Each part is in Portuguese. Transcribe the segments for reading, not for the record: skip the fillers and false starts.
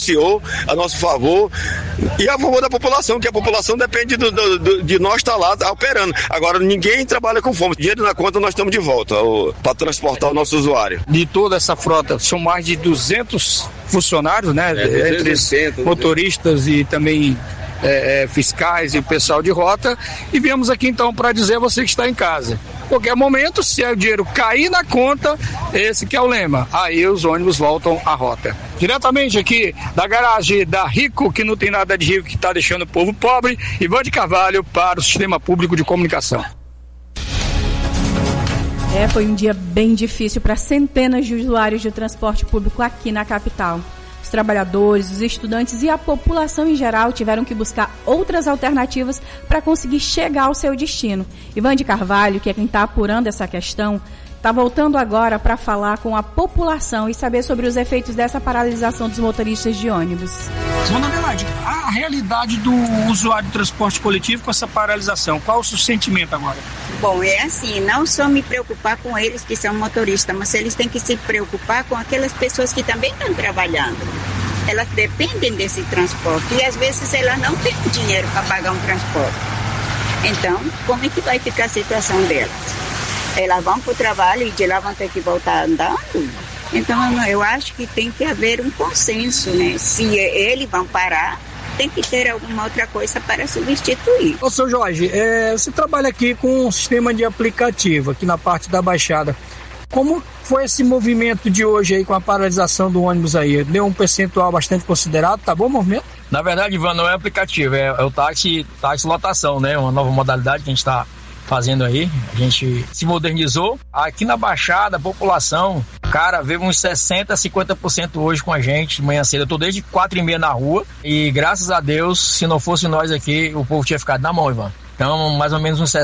a nosso favor e a favor da população, que a população depende de nós estar lá operando. Agora, ninguém trabalha com fome. Dinheiro na conta, nós estamos de volta para transportar o nosso usuário. De toda essa frota, são mais de 200 funcionários, né? Entre motoristas e também fiscais e o pessoal de rota, e viemos aqui então para dizer a você que está em casa. Qualquer momento, se o dinheiro cair na conta, esse que é o lema, aí os ônibus voltam à rota. Diretamente aqui da garagem da Rico, que não tem nada de rico, que está deixando o povo pobre, Ivan de Carvalho para o Sistema Público de Comunicação. Foi um dia bem difícil para centenas de usuários de transporte público aqui na capital. Os trabalhadores, os estudantes e a população em geral tiveram que buscar outras alternativas para conseguir chegar ao seu destino. Ivan de Carvalho, que é quem está apurando essa questão, está voltando agora para falar com a população e saber sobre os efeitos dessa paralisação dos motoristas de ônibus. Dona Adelaide, a realidade do usuário de transporte coletivo com essa paralisação, qual o seu sentimento agora? Bom, é assim, não só me preocupar com eles que são motoristas, mas eles têm que se preocupar com aquelas pessoas que também estão trabalhando. Elas dependem desse transporte e às vezes elas não têm dinheiro para pagar um transporte. Então, como é que vai ficar a situação delas? Elas vão para o trabalho e de lá vão ter que voltar andando? Então, eu acho que tem que haver um consenso, né? Se eles vão parar, tem que ter alguma outra coisa para substituir. Ô, seu Jorge, você trabalha aqui com um sistema de aplicativo aqui na parte da Baixada. Como foi esse movimento de hoje aí com a paralisação do ônibus aí? Deu um percentual bastante considerado, tá bom o movimento? Na verdade, Ivan, não é aplicativo, é o táxi lotação, né? Uma nova modalidade que a gente está fazendo aí. A gente se modernizou. Aqui na Baixada, a população, cara, veio uns 60%, 50% hoje com a gente de manhã cedo. Eu tô desde 4h30 na rua e graças a Deus, se não fosse nós aqui, o povo tinha ficado na mão, Ivan. Então, mais ou menos uns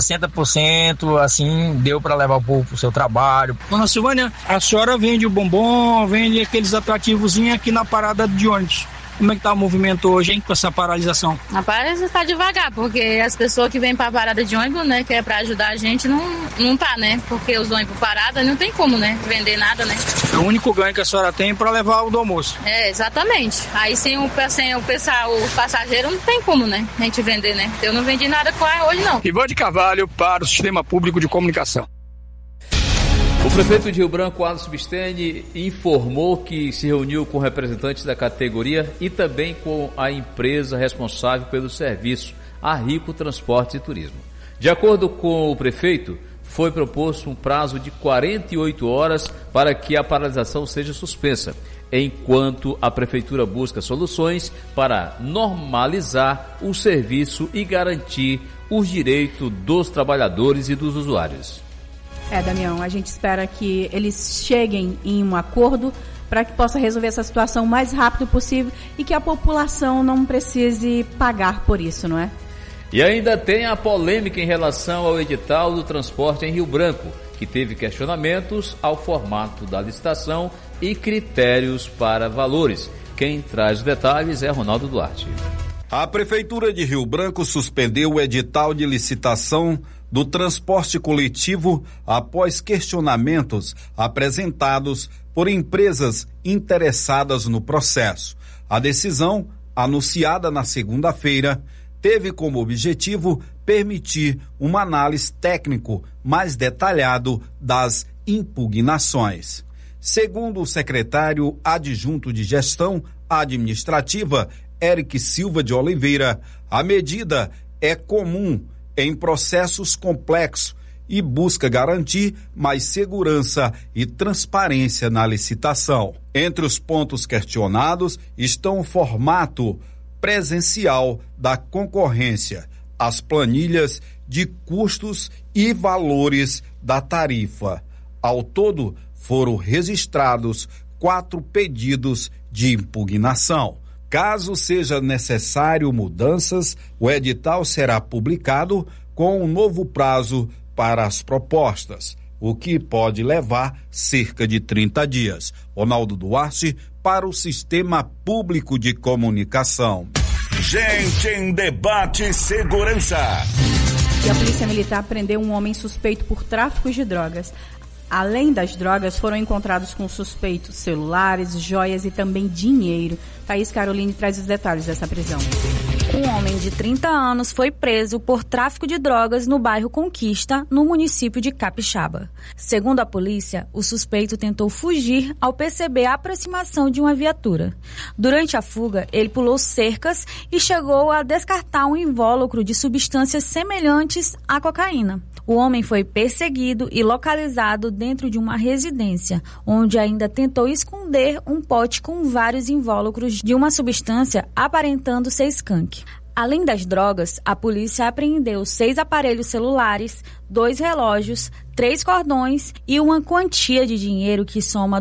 60%, assim, deu para levar o povo pro seu trabalho. Dona Silvânia, a senhora vende o bombom, vende aqueles atrativozinhos aqui na parada de ônibus. Como é que tá o movimento hoje, hein, com essa paralisação? A paralisação tá devagar, porque as pessoas que vêm pra parada de ônibus, né, que é pra ajudar a gente, não tá, né? Porque os ônibus parados não tem como, né, vender nada, né? É o único ganho que a senhora tem pra levar o do almoço. Exatamente. Aí sem o passageiro não tem como, né, a gente vender, né? Eu não vendi nada com ela hoje, não. Ivan de Carvalho para o Sistema Público de Comunicação. O prefeito de Rio Branco, Alisson Subistene, informou que se reuniu com representantes da categoria e também com a empresa responsável pelo serviço, a Rico Transportes e Turismo. De acordo com o prefeito, foi proposto um prazo de 48 horas para que a paralisação seja suspensa, enquanto a prefeitura busca soluções para normalizar o serviço e garantir os direitos dos trabalhadores e dos usuários. Damião, a gente espera que eles cheguem em um acordo para que possa resolver essa situação o mais rápido possível e que a população não precise pagar por isso, não é? E ainda tem a polêmica em relação ao edital do transporte em Rio Branco, que teve questionamentos ao formato da licitação e critérios para valores. Quem traz os detalhes é Ronaldo Duarte. A Prefeitura de Rio Branco suspendeu o edital de licitação do transporte coletivo após questionamentos apresentados por empresas interessadas no processo. A decisão, anunciada na segunda-feira, teve como objetivo permitir uma análise técnico mais detalhado das impugnações. Segundo o secretário adjunto de Gestão Administrativa, Eric Silva de Oliveira, a medida é comum em processos complexos e busca garantir mais segurança e transparência na licitação. Entre os pontos questionados estão o formato presencial da concorrência, as planilhas de custos e valores da tarifa. Ao todo, foram registrados 4 pedidos de impugnação. Caso seja necessário mudanças, o edital será publicado com um novo prazo para as propostas, o que pode levar cerca de 30 dias. Ronaldo Duarte para o Sistema Público de Comunicação. Gente em Debate Segurança. E a Polícia Militar prendeu um homem suspeito por tráfico de drogas. Além das drogas, foram encontrados com suspeitos celulares, joias e também dinheiro. Thaís Caroline traz os detalhes dessa prisão. Um homem de 30 anos foi preso por tráfico de drogas no bairro Conquista, no município de Capixaba. Segundo a polícia, o suspeito tentou fugir ao perceber a aproximação de uma viatura. Durante a fuga, ele pulou cercas e chegou a descartar um invólucro de substâncias semelhantes à cocaína. O homem foi perseguido e localizado dentro de uma residência, onde ainda tentou esconder um pote com vários invólucros de uma substância aparentando ser skunk. Além das drogas, a polícia apreendeu 6 aparelhos celulares, 2 relógios, 3 cordões e uma quantia de dinheiro que soma R$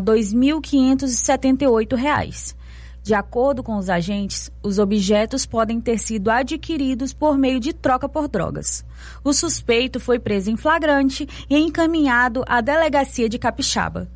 2.578. De acordo com os agentes, os objetos podem ter sido adquiridos por meio de troca por drogas. O suspeito foi preso em flagrante e encaminhado à delegacia de Capixaba.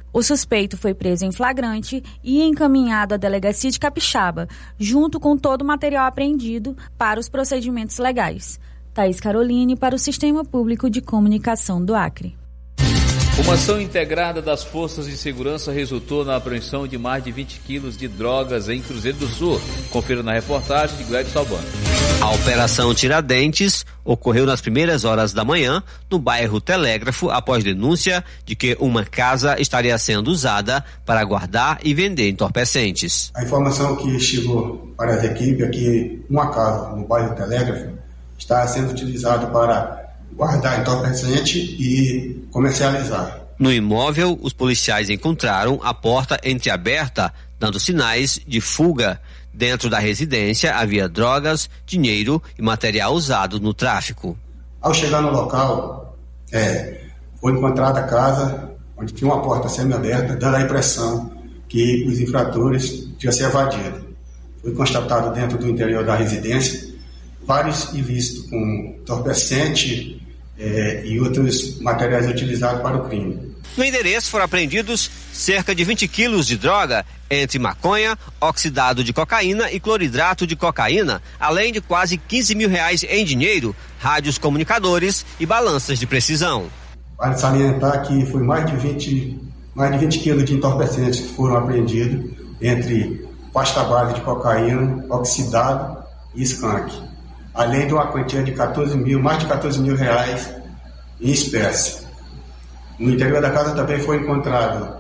Junto com todo o material apreendido para os procedimentos legais. Thaís Caroline, para o Sistema Público de Comunicação do Acre. Uma ação integrada das forças de segurança resultou na apreensão de mais de 20 quilos de drogas em Cruzeiro do Sul. Confira na reportagem de Gleber Salbano. A Operação Tiradentes ocorreu nas primeiras horas da manhã no bairro Telégrafo, após denúncia de que uma casa estaria sendo usada para guardar e vender entorpecentes. A informação que chegou para as equipes é que uma casa no bairro Telégrafo está sendo utilizada para guardar entorpecente e comercializar. No imóvel, os policiais encontraram a porta entreaberta, dando sinais de fuga. Dentro da residência havia drogas, dinheiro e material usado no tráfico. Ao chegar no local, foi encontrada a casa onde tinha uma porta semi-aberta, dando a impressão que os infratores tinham se evadido. Foi constatado dentro do interior da residência vários ilícitos com entorpecente e outros materiais utilizados para o crime. No endereço foram apreendidos cerca de 20 quilos de droga, entre maconha, oxidado de cocaína e cloridrato de cocaína, além de quase R$15 mil em dinheiro, rádios comunicadores e balanças de precisão. Vale salientar que foi mais de 20 quilos de entorpecentes que foram apreendidos, entre pasta base de cocaína, oxidado e skunk, além de uma quantia de mais de R$14 mil em espécie. No interior da casa também foi encontrado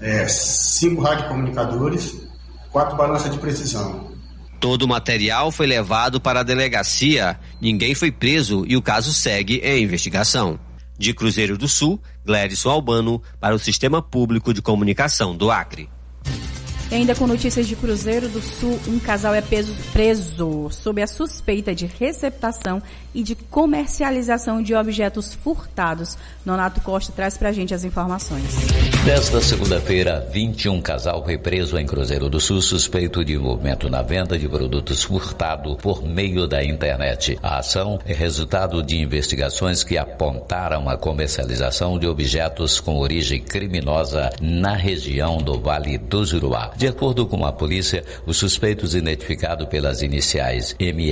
5 radiocomunicadores, 4 balanças de precisão. Todo o material foi levado para a delegacia, ninguém foi preso e o caso segue em investigação. De Cruzeiro do Sul, Glédson Albano, para o Sistema Público de Comunicação do Acre. E ainda com notícias de Cruzeiro do Sul, um casal é preso sob a suspeita de receptação e de comercialização de objetos furtados. Nonato Costa traz pra gente as informações. Desta segunda-feira, 21 casal foi preso em Cruzeiro do Sul, suspeito de envolvimento na venda de produtos furtados por meio da internet. A ação é resultado de investigações que apontaram a comercialização de objetos com origem criminosa na região do Vale do Juruá. De acordo com a polícia, os suspeitos identificados pelas iniciais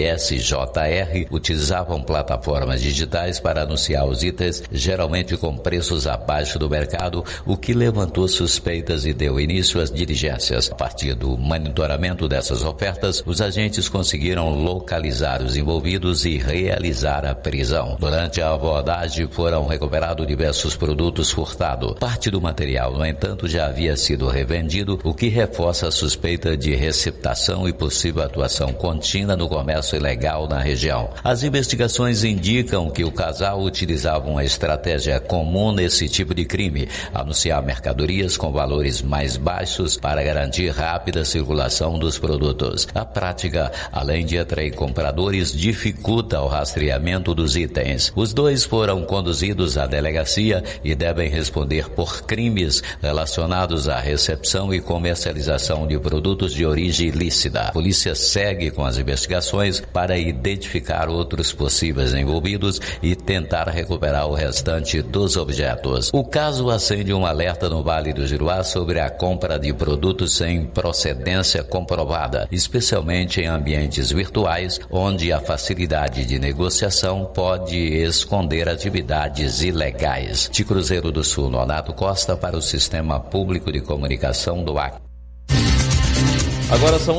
MSJR utilizavam plataformas digitais para anunciar os itens, geralmente com preços abaixo do mercado, o que levantou suspeitas e deu início às diligências. A partir do monitoramento dessas ofertas, os agentes conseguiram localizar os envolvidos e realizar a prisão. Durante a abordagem, foram recuperados diversos produtos furtados. Parte do material, no entanto, já havia sido revendido, o que reforça a suspeita de receptação e possível atuação contínua no comércio ilegal na região. As investigações indicam que o casal utilizava uma estratégia comum nesse tipo de crime: anunciar mercadorias com valores mais baixos para garantir rápida circulação dos produtos. A prática, além de atrair compradores, dificulta o rastreamento dos itens. Os dois foram conduzidos à delegacia e devem responder por crimes relacionados à recepção e comercialização comercialização de produtos de origem ilícita. A polícia segue com as investigações para identificar outros possíveis envolvidos e tentar recuperar o restante dos objetos. O caso acende um alerta no Vale do Giruá sobre a compra de produtos sem procedência comprovada, especialmente em ambientes virtuais, onde a facilidade de negociação pode esconder atividades ilegais. De Cruzeiro do Sul, Nonato Costa, para o Sistema Público de Comunicação do Acre. Agora são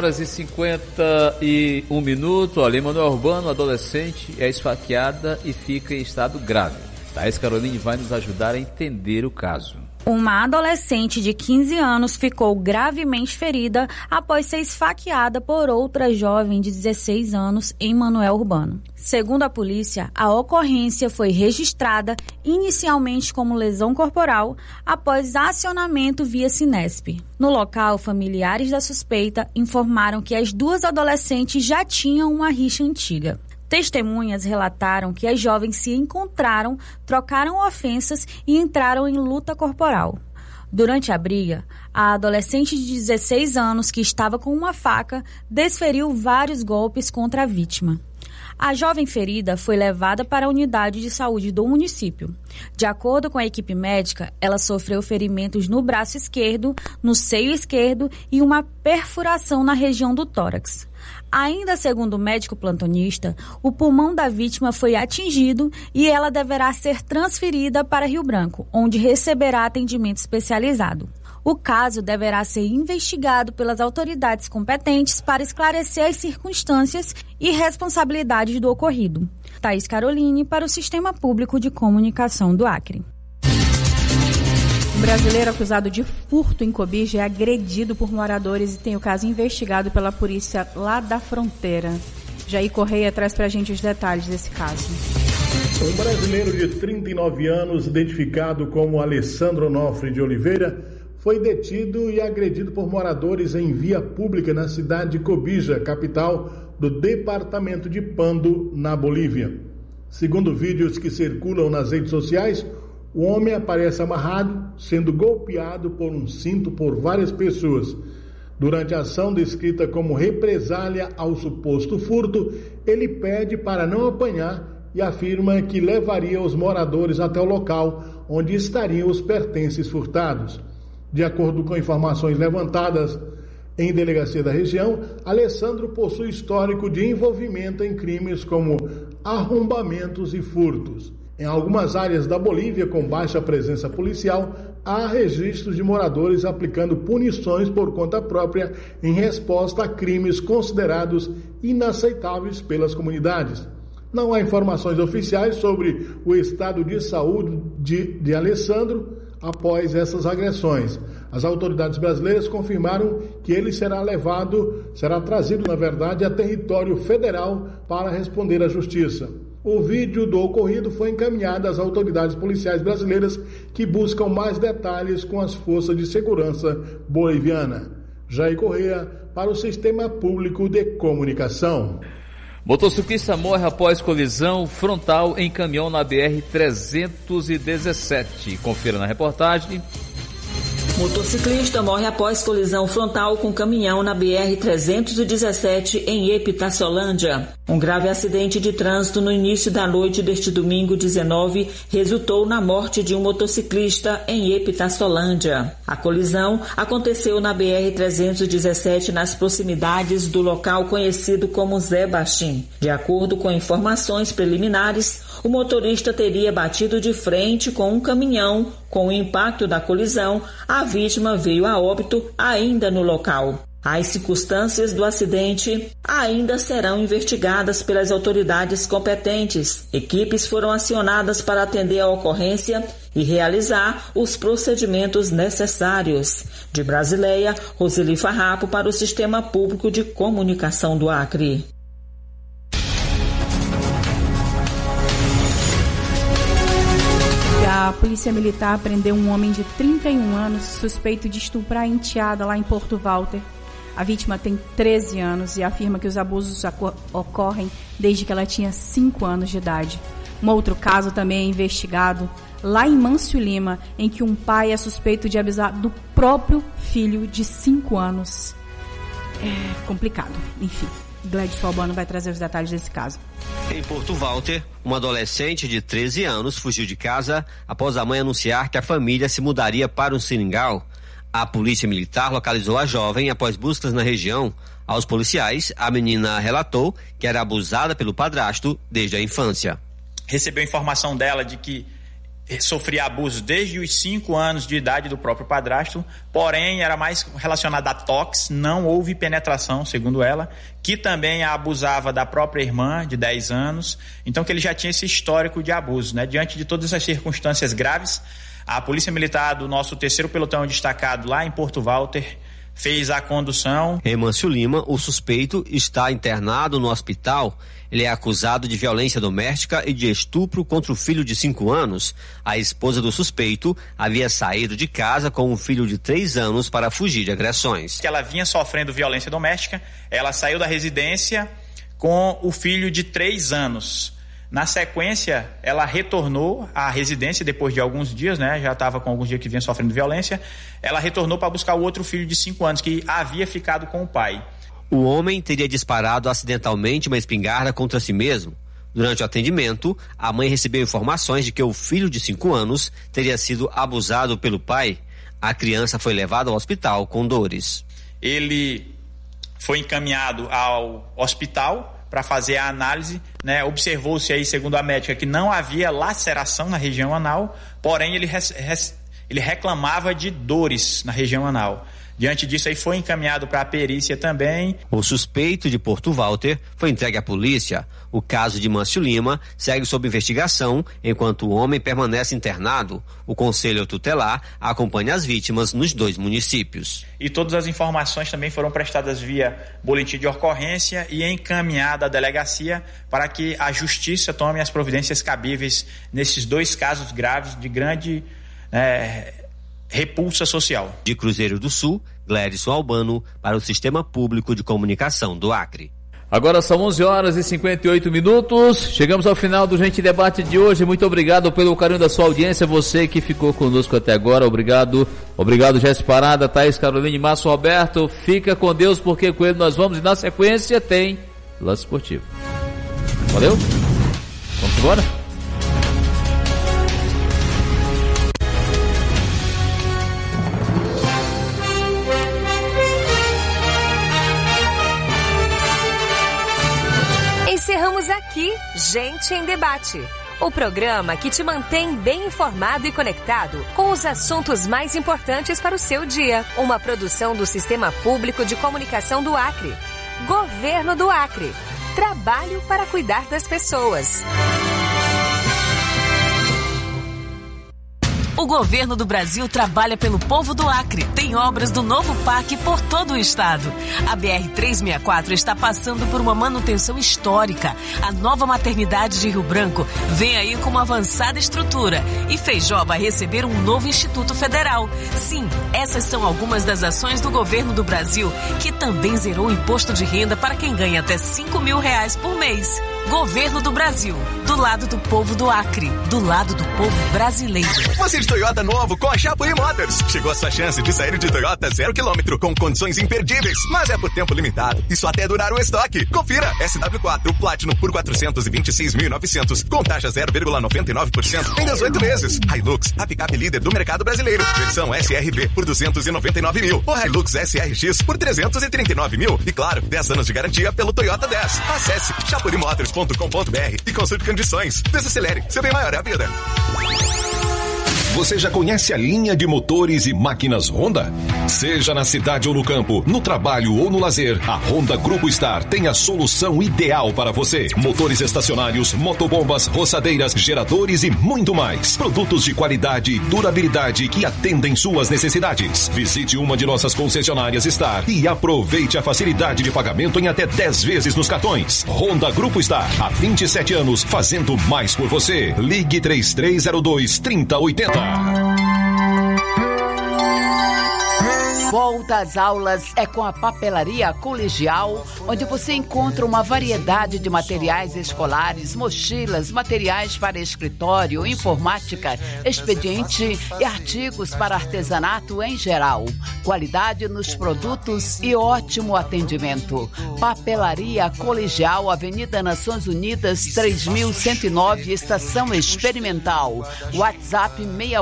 11h51. Ali, Manuel Urbano, adolescente, é esfaqueada e fica em estado grave. Thaís Caroline vai nos ajudar a entender o caso. Uma adolescente de 15 anos ficou gravemente ferida após ser esfaqueada por outra jovem de 16 anos em Manuel Urbano. Segundo a polícia, a ocorrência foi registrada inicialmente como lesão corporal após acionamento via Sinesp. No local, familiares da suspeita informaram que as duas adolescentes já tinham uma rixa antiga. Testemunhas relataram que as jovens se encontraram, trocaram ofensas e entraram em luta corporal. Durante a briga, a adolescente de 16 anos, que estava com uma faca, desferiu vários golpes contra a vítima. A jovem ferida foi levada para a unidade de saúde do município. De acordo com a equipe médica, ela sofreu ferimentos no braço esquerdo, no seio esquerdo e uma perfuração na região do tórax. Ainda segundo o médico plantonista, o pulmão da vítima foi atingido e ela deverá ser transferida para Rio Branco, onde receberá atendimento especializado. O caso deverá ser investigado pelas autoridades competentes para esclarecer as circunstâncias e responsabilidades do ocorrido. Thaís Caroline, para o Sistema Público de Comunicação do Acre. Um brasileiro acusado de furto em Cobija é agredido por moradores e tem o caso investigado pela polícia lá da fronteira. Jair Correia traz pra gente os detalhes desse caso. Um brasileiro de 39 anos, identificado como Alessandro Onofre de Oliveira, foi detido e agredido por moradores em via pública na cidade de Cobija, capital do departamento de Pando, na Bolívia. Segundo vídeos que circulam nas redes sociais, o homem aparece amarrado, sendo golpeado por um cinto por várias pessoas. Durante a ação descrita como represália ao suposto furto, ele pede para não apanhar e afirma que levaria os moradores até o local onde estariam os pertences furtados. De acordo com informações levantadas em delegacia da região, Alessandro possui histórico de envolvimento em crimes como arrombamentos e furtos. Em algumas áreas da Bolívia, com baixa presença policial, há registros de moradores aplicando punições por conta própria em resposta a crimes considerados inaceitáveis pelas comunidades. Não há informações oficiais sobre o estado de saúde de Alessandro após essas agressões. As autoridades brasileiras confirmaram que ele será trazido, a território federal para responder à justiça. O vídeo do ocorrido foi encaminhado às autoridades policiais brasileiras que buscam mais detalhes com as forças de segurança boliviana. Jair Correia, para o Sistema Público de Comunicação. Motociclista morre após colisão frontal em caminhão na BR-317. Confira na reportagem. Motociclista morre após colisão frontal com caminhão na BR-317 em Epitaciolândia. Um grave acidente de trânsito no início da noite deste domingo 19 resultou na morte de um motociclista em Epitaciolândia. A colisão aconteceu na BR-317 nas proximidades do local conhecido como Zé Baixim. De acordo com informações preliminares, o motorista teria batido de frente com um caminhão. Com o impacto da colisão, a vítima veio a óbito ainda no local. As circunstâncias do acidente ainda serão investigadas pelas autoridades competentes. Equipes foram acionadas para atender a ocorrência e realizar os procedimentos necessários. De Brasileia, Roseli Farrapo para o Sistema Público de Comunicação do Acre. A Polícia Militar prendeu um homem de 31 anos suspeito de estuprar a enteada lá em Porto Walter. A vítima tem 13 anos e afirma que os abusos ocorrem desde que ela tinha 5 anos de idade. Um outro caso também é investigado lá em Mâncio Lima, em que um pai é suspeito de abusar do próprio filho de 5 anos. É complicado, enfim. Gladys Albano vai trazer os detalhes desse caso. Em Porto Walter, uma adolescente de 13 anos fugiu de casa após a mãe anunciar que a família se mudaria para um seringal. A polícia militar localizou a jovem após buscas na região. Aos policiais, a menina relatou que era abusada pelo padrasto desde a infância. Recebeu informação dela de que sofria abuso desde os 5 anos de idade do próprio padrasto, porém era mais relacionada a toques, não houve penetração, segundo ela, que também a abusava da própria irmã de 10 anos, então que ele já tinha esse histórico de abuso, né? Diante de todas essas circunstâncias graves, a Polícia Militar do nosso 3º Pelotão destacado lá em Porto Walter fez a condução. Em Mâncio Lima, o suspeito está internado no hospital. Ele é acusado de violência doméstica e de estupro contra o filho de 5 anos. A esposa do suspeito havia saído de casa com um filho de 3 anos para fugir de agressões. Ela vinha sofrendo violência doméstica, ela saiu da residência com o filho de 3 anos. Na sequência, ela retornou à residência depois de alguns dias, né? Já estava com alguns dias que vinha sofrendo violência. Ela retornou para buscar o outro filho de 5 anos, que havia ficado com o pai. O homem teria disparado acidentalmente uma espingarda contra si mesmo. Durante o atendimento, a mãe recebeu informações de que o filho de 5 anos teria sido abusado pelo pai. A criança foi levada ao hospital com dores. Ele foi encaminhado ao hospital para fazer a análise, né? Observou-se aí, segundo a médica, que não havia laceração na região anal, porém ele reclamava de dores na região anal. Diante disso, aí foi encaminhado para a perícia também. O suspeito de Porto Walter foi entregue à polícia. O caso de Mâncio Lima segue sob investigação, enquanto o homem permanece internado. O Conselho Tutelar acompanha as vítimas nos 2 municípios. E todas as informações também foram prestadas via boletim de ocorrência e encaminhada à delegacia para que a justiça tome as providências cabíveis nesses 2 casos graves de grande repulsa social. De Cruzeiro do Sul, Gladys Albano para o Sistema Público de Comunicação do Acre. Agora são 11h58. Chegamos ao final do Gente Debate de hoje. Muito obrigado pelo carinho da sua audiência. Você que ficou conosco até agora. Obrigado. Obrigado, Jéssica Parada, Thaís Caroline, Márcio Roberto. Fica com Deus, porque com ele nós vamos. E na sequência tem Lance Esportivo. Valeu? Vamos embora? Encerramos aqui Gente em Debate, o programa que te mantém bem informado e conectado com os assuntos mais importantes para o seu dia. Uma produção do Sistema Público de Comunicação do Acre. Governo do Acre. Trabalho para cuidar das pessoas. O governo do Brasil trabalha pelo povo do Acre. Tem obras do novo parque por todo o estado. A BR-364 está passando por uma manutenção histórica. A nova maternidade de Rio Branco vem aí com uma avançada estrutura. E Feijó vai receber um novo Instituto Federal. Sim, essas são algumas das ações do governo do Brasil, que também zerou o imposto de renda para quem ganha até R$5 mil por mês. Governo do Brasil, do lado do povo do Acre, do lado do povo brasileiro. Você de Toyota novo com a Chapuí Motors. Chegou a sua chance de sair de Toyota 0 km com condições imperdíveis, mas é por tempo limitado e só até durar o estoque. Confira, SW4 Platinum por 426.900 com taxa 0,99% em 18 meses. Hilux, a picape líder do mercado brasileiro. Versão SRB por 299 mil. O Hilux SRX por 339 mil. E claro, 10 anos de garantia pelo Toyota 10. Acesse chapurimotors.com.br e consulte condições. Desacelere, seu bem maior é a vida. Você já conhece a linha de motores e máquinas Honda? Seja na cidade ou no campo, no trabalho ou no lazer, a Honda Grupo Star tem a solução ideal para você. Motores estacionários, motobombas, roçadeiras, geradores e muito mais. Produtos de qualidade e durabilidade que atendem suas necessidades. Visite uma de nossas concessionárias Star e aproveite a facilidade de pagamento em até 10 vezes nos cartões. Honda Grupo Star, há 27 anos, fazendo mais por você. Ligue 3302-3080. Volta às aulas é com a Papelaria Colegial, onde você encontra uma variedade de materiais escolares, mochilas, materiais para escritório, informática, expediente e artigos para artesanato em geral. Qualidade nos produtos e ótimo atendimento. Papelaria Colegial, Avenida Nações Unidas, 3109, Estação Experimental. WhatsApp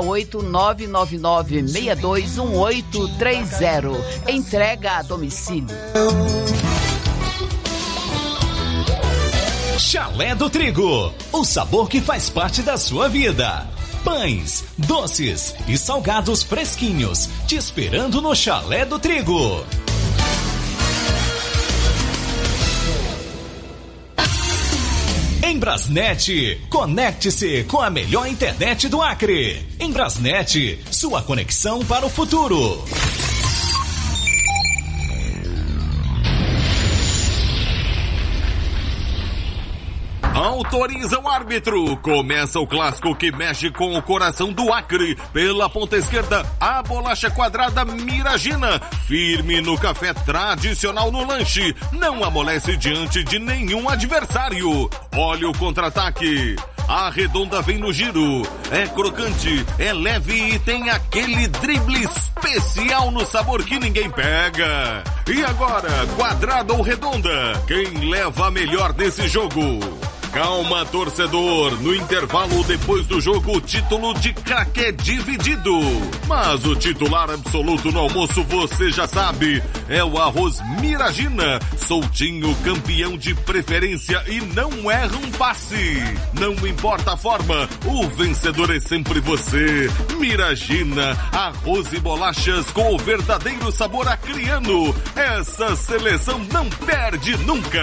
68999621830. Entrega a domicílio. Chalé do Trigo, o sabor que faz parte da sua vida. Pães, doces e salgados fresquinhos, te esperando no Chalé do Trigo. Em Brasnet, conecte-se com a melhor internet do Acre. Em Brasnet, sua conexão para o futuro. Autoriza o árbitro. Começa o clássico que mexe com o coração do Acre. Pela ponta esquerda, a bolacha quadrada Miragina. Firme no café tradicional no lanche. Não amolece diante de nenhum adversário. Olha o contra-ataque. A redonda vem no giro. É crocante, é leve e tem aquele drible especial no sabor que ninguém pega. E agora, quadrada ou redonda? Quem leva a melhor nesse jogo? Calma, torcedor. No intervalo depois do jogo, o título de craque é dividido. Mas o titular absoluto no almoço, você já sabe, é o arroz Miragina. Soltinho, campeão de preferência e não erra um passe. Não importa a forma, o vencedor é sempre você. Miragina, arroz e bolachas com o verdadeiro sabor acriano. Essa seleção não perde nunca.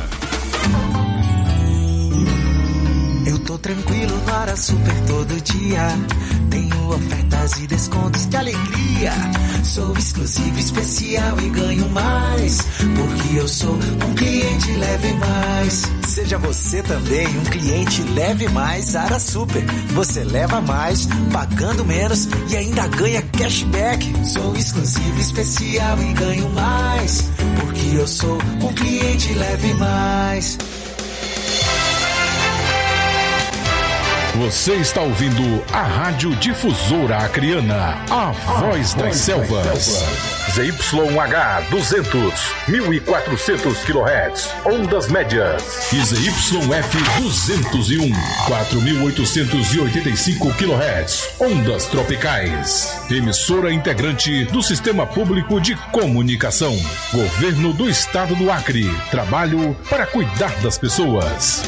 Eu tô tranquilo para Super todo dia. Tenho ofertas e descontos, que alegria. Sou exclusivo, especial e ganho mais. Porque eu sou um cliente Leve Mais. Seja você também um cliente Leve Mais Ara Super. Você leva mais, pagando menos e ainda ganha cashback. Sou exclusivo, especial e ganho mais. Porque eu sou um cliente Leve Mais. Você está ouvindo a Rádio Difusora Acreana, a voz das selvas. ZYH 200, 1400 kHz, ondas médias. E ZYF 201, 4885 kHz, ondas tropicais. Emissora integrante do Sistema Público de Comunicação. Governo do Estado do Acre. Trabalho para cuidar das pessoas.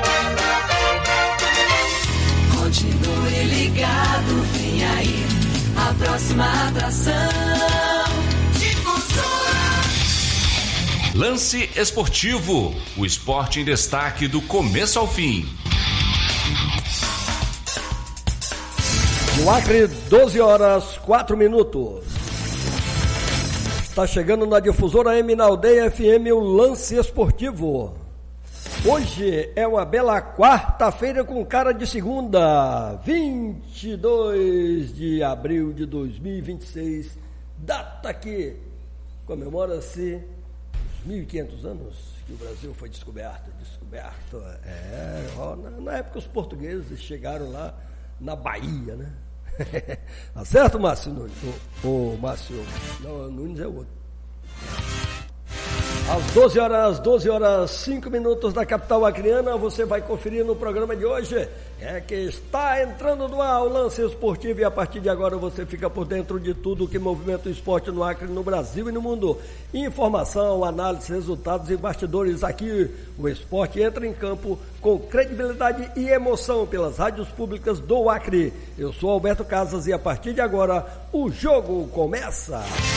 Continue ligado, vem aí a próxima atração. Difusora. Lance Esportivo, o esporte em destaque do começo ao fim. No Acre, 12 horas, 4 minutos. Está chegando na Difusora M, na Aldeia FM, o Lance Esportivo. Hoje é uma bela quarta-feira com cara de segunda, 22 de abril de 2026, data que comemora-se os 1.500 anos que o Brasil foi descoberto. Na época os portugueses chegaram lá na Bahia, né? Tá certo, Márcio Nunes? O Márcio, não, Nunes é o outro. Às 12 horas 5 minutos da capital acreana, você vai conferir no programa de hoje, que está entrando no ar o Lance Esportivo, e a partir de agora você fica por dentro de tudo que movimenta o esporte no Acre, no Brasil e no mundo. Informação, análise, resultados e bastidores. Aqui o esporte entra em campo com credibilidade e emoção pelas rádios públicas do Acre. Eu sou Alberto Casas e a partir de agora o jogo começa.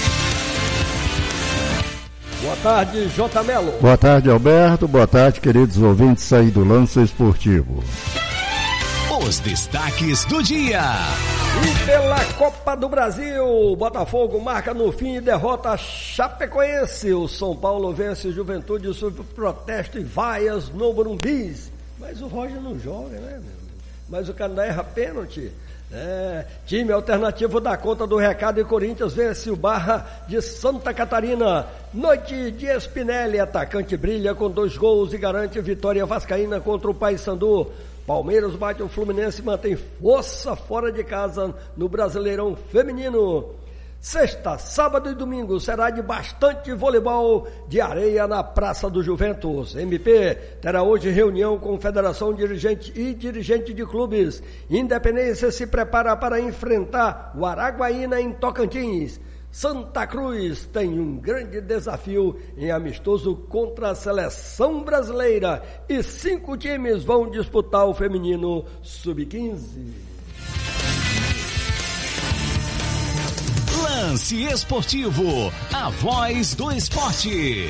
Boa tarde, J. Melo. Boa tarde, Alberto. Boa tarde, queridos ouvintes aí do Lance Esportivo. Os destaques do dia. E pela Copa do Brasil, Botafogo marca no fim e derrota a Chapecoense. O São Paulo vence Juventude sob protesto e vaias no Morumbi. Mas o Roger não joga, né, meu? Mas o Canadá erra pênalti. Time alternativo dá conta do recado e Corinthians vence o Barra de Santa Catarina. Noite de Spinelli, atacante brilha com 2 gols e garante vitória vascaína contra o Paysandu. Palmeiras bate o Fluminense e mantém força fora de casa no Brasileirão Feminino. Sexta, sábado e domingo será de bastante voleibol de areia na Praça do Juventus. MP terá hoje reunião com Federação Dirigente e Dirigente de Clubes. Independência se prepara para enfrentar o Araguaína em Tocantins. Santa Cruz tem um grande desafio em amistoso contra a seleção brasileira. E 5 times vão disputar o feminino sub-15. Lance Esportivo, a voz do esporte.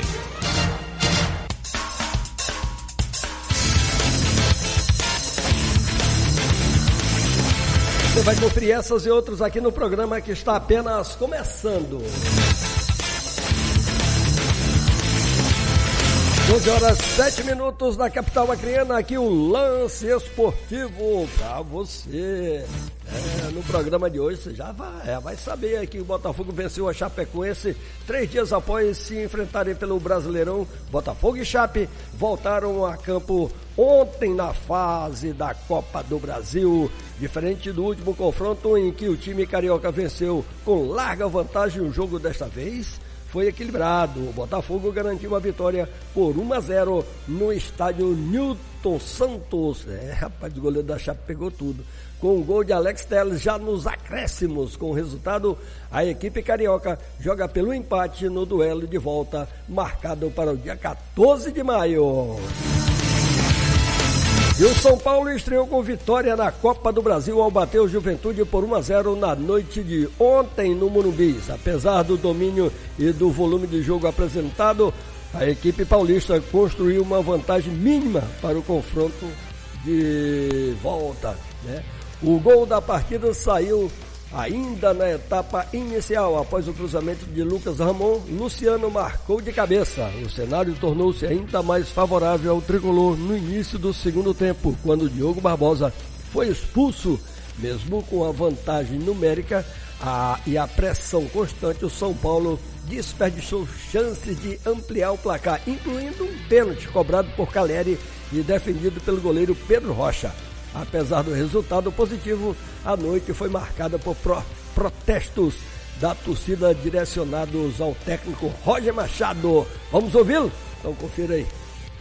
Você vai conferir essas e outras aqui no programa que está apenas começando. 12h07 na capital acreana, aqui o Lance Esportivo para você. No programa de hoje você já vai saber que o Botafogo venceu a Chapecoense 3 dias após se enfrentarem pelo Brasileirão. Botafogo e Chape voltaram a campo ontem na fase da Copa do Brasil. Diferente do último confronto em que o time carioca venceu com larga vantagem, o jogo desta vez foi equilibrado. O Botafogo garantiu a vitória por 1-0 no estádio Newton Santos. Rapaz, o goleiro da Chape pegou tudo. Com o gol de Alex Telles já nos acréscimos. Com o resultado, a equipe carioca joga pelo empate no duelo de volta, marcado para o dia 14 de maio. E o São Paulo estreou com vitória na Copa do Brasil ao bater o Juventude por 1-0 na noite de ontem no Morumbi. Apesar do domínio e do volume de jogo apresentado, a equipe paulista construiu uma vantagem mínima para o confronto de volta, O gol da partida saiu ainda na etapa inicial. Após o cruzamento de Lucas Ramon, Luciano marcou de cabeça. O cenário tornou-se ainda mais favorável ao tricolor no início do segundo tempo, quando Diogo Barbosa foi expulso. Mesmo com a vantagem numérica e a pressão constante, o São Paulo desperdiçou chances de ampliar o placar, incluindo um pênalti cobrado por Caleri e defendido pelo goleiro Pedro Rocha. Apesar do resultado positivo, a noite foi marcada por protestos da torcida direcionados ao técnico Roger Machado. Vamos ouvi-lo? Então confira aí.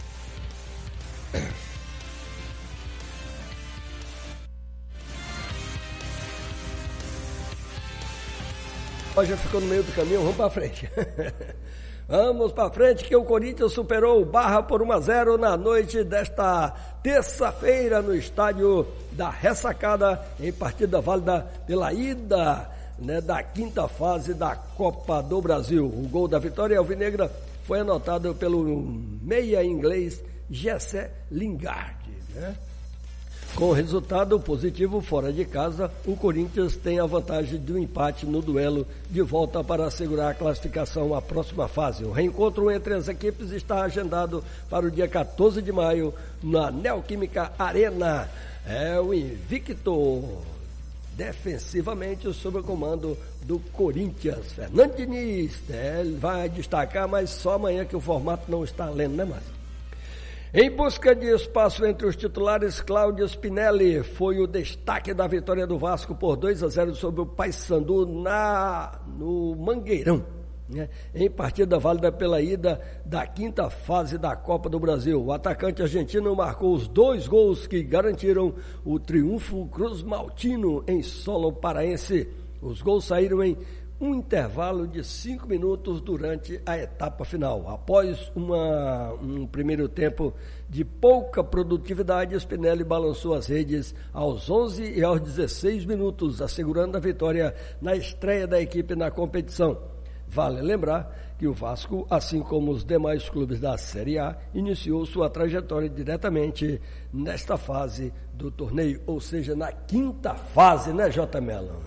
Roger ficou no meio do caminho, vamos para frente. Vamos para frente que o Corinthians superou o Barra por 1-0 na noite desta terça-feira no estádio da Ressacada, em partida válida pela ida da quinta fase da Copa do Brasil. O gol da vitória alvinegra foi anotado pelo meia inglês Jesse Lingard. Com o resultado positivo fora de casa, o Corinthians tem a vantagem do empate no duelo de volta para assegurar a classificação à próxima fase. O reencontro entre as equipes está agendado para o dia 14 de maio na Neoquímica Arena. O invicto defensivamente sob o comando do Corinthians. Fernando Diniz, ele vai destacar, mas só amanhã que o formato não está lendo, né, Márcio? Em busca de espaço entre os titulares, Cláudio Spinelli foi o destaque da vitória do Vasco por 2-0 sobre o Paysandu no Mangueirão, em partida válida pela ida da quinta fase da Copa do Brasil. O atacante argentino marcou os 2 gols que garantiram o triunfo cruzmaltino em solo paraense. Os gols saíram em um intervalo de 5 minutos durante a etapa final. Após um primeiro tempo de pouca produtividade, Spinelli balançou as redes aos 11 e aos 16 minutos, assegurando a vitória na estreia da equipe na competição. Vale lembrar que o Vasco, assim como os demais clubes da Série A, iniciou sua trajetória diretamente nesta fase do torneio, ou seja, na quinta fase, né, J. Mello?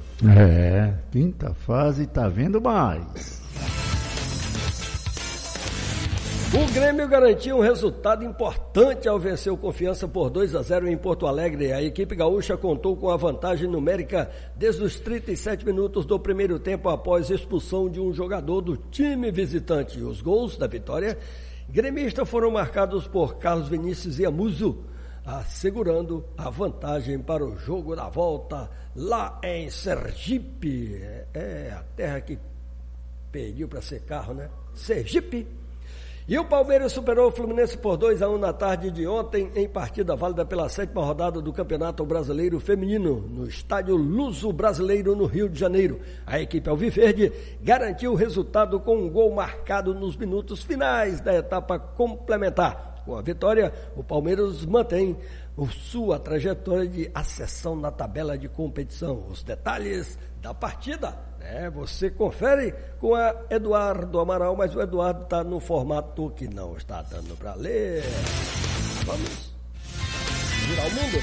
Quinta fase, tá vendo mais. O Grêmio garantiu um resultado importante ao vencer o Confiança por 2-0 em Porto Alegre. A equipe gaúcha contou com a vantagem numérica desde os 37 minutos do primeiro tempo após expulsão de um jogador do time visitante. Os gols da vitória gremista foram marcados por Carlos Vinícius e Amuso, assegurando a vantagem para o jogo da volta lá em Sergipe. É a terra que pediu para ser carro, né? Sergipe. E o Palmeiras superou o Fluminense por 2-1 na tarde de ontem, em partida válida pela 7ª rodada do Campeonato Brasileiro Feminino, no estádio Luso Brasileiro, no Rio de Janeiro. A equipe alviverde garantiu o resultado com um gol marcado nos minutos finais da etapa complementar. Com a vitória, o Palmeiras mantém sua trajetória de ascensão na tabela de competição. Os detalhes da partida, você confere com a Eduardo Amaral, mas o Eduardo está no formato que não está dando para ler. Vamos virar o mundo.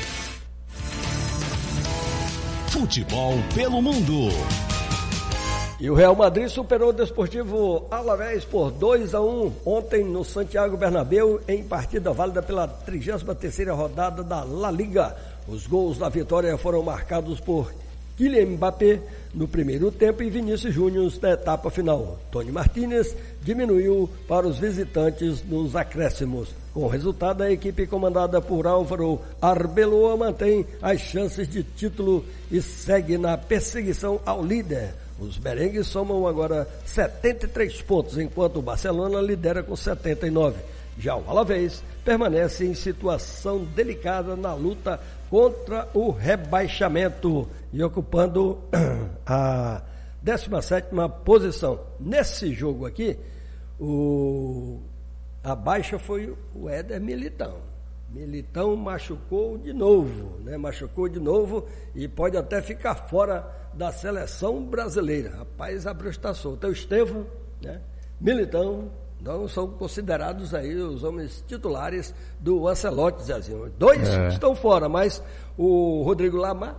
Futebol pelo mundo. E o Real Madrid superou o Desportivo Alavés por 2-1 ontem no Santiago Bernabéu, em partida válida pela 33ª rodada da La Liga. Os gols da vitória foram marcados por Kylian Mbappé no primeiro tempo e Vinícius Júnior na etapa final. Tony Martínez diminuiu para os visitantes nos acréscimos. Com o resultado, a equipe comandada por Álvaro Arbeloa mantém as chances de título e segue na perseguição ao líder. Os merengues somam agora 73 pontos, enquanto o Barcelona lidera com 79. Já o Alavés permanece em situação delicada na luta contra o rebaixamento e ocupando a 17ª posição. Nesse jogo aqui, a baixa foi o Éder Militão. Militão machucou de novo e pode até ficar fora da seleção brasileira. Rapaz, a bruxa está solta. O Estevão, Militão, não são considerados aí os homens titulares do Ancelotti, Zezinho. Dois estão fora, mas o Rodrigo Lamar,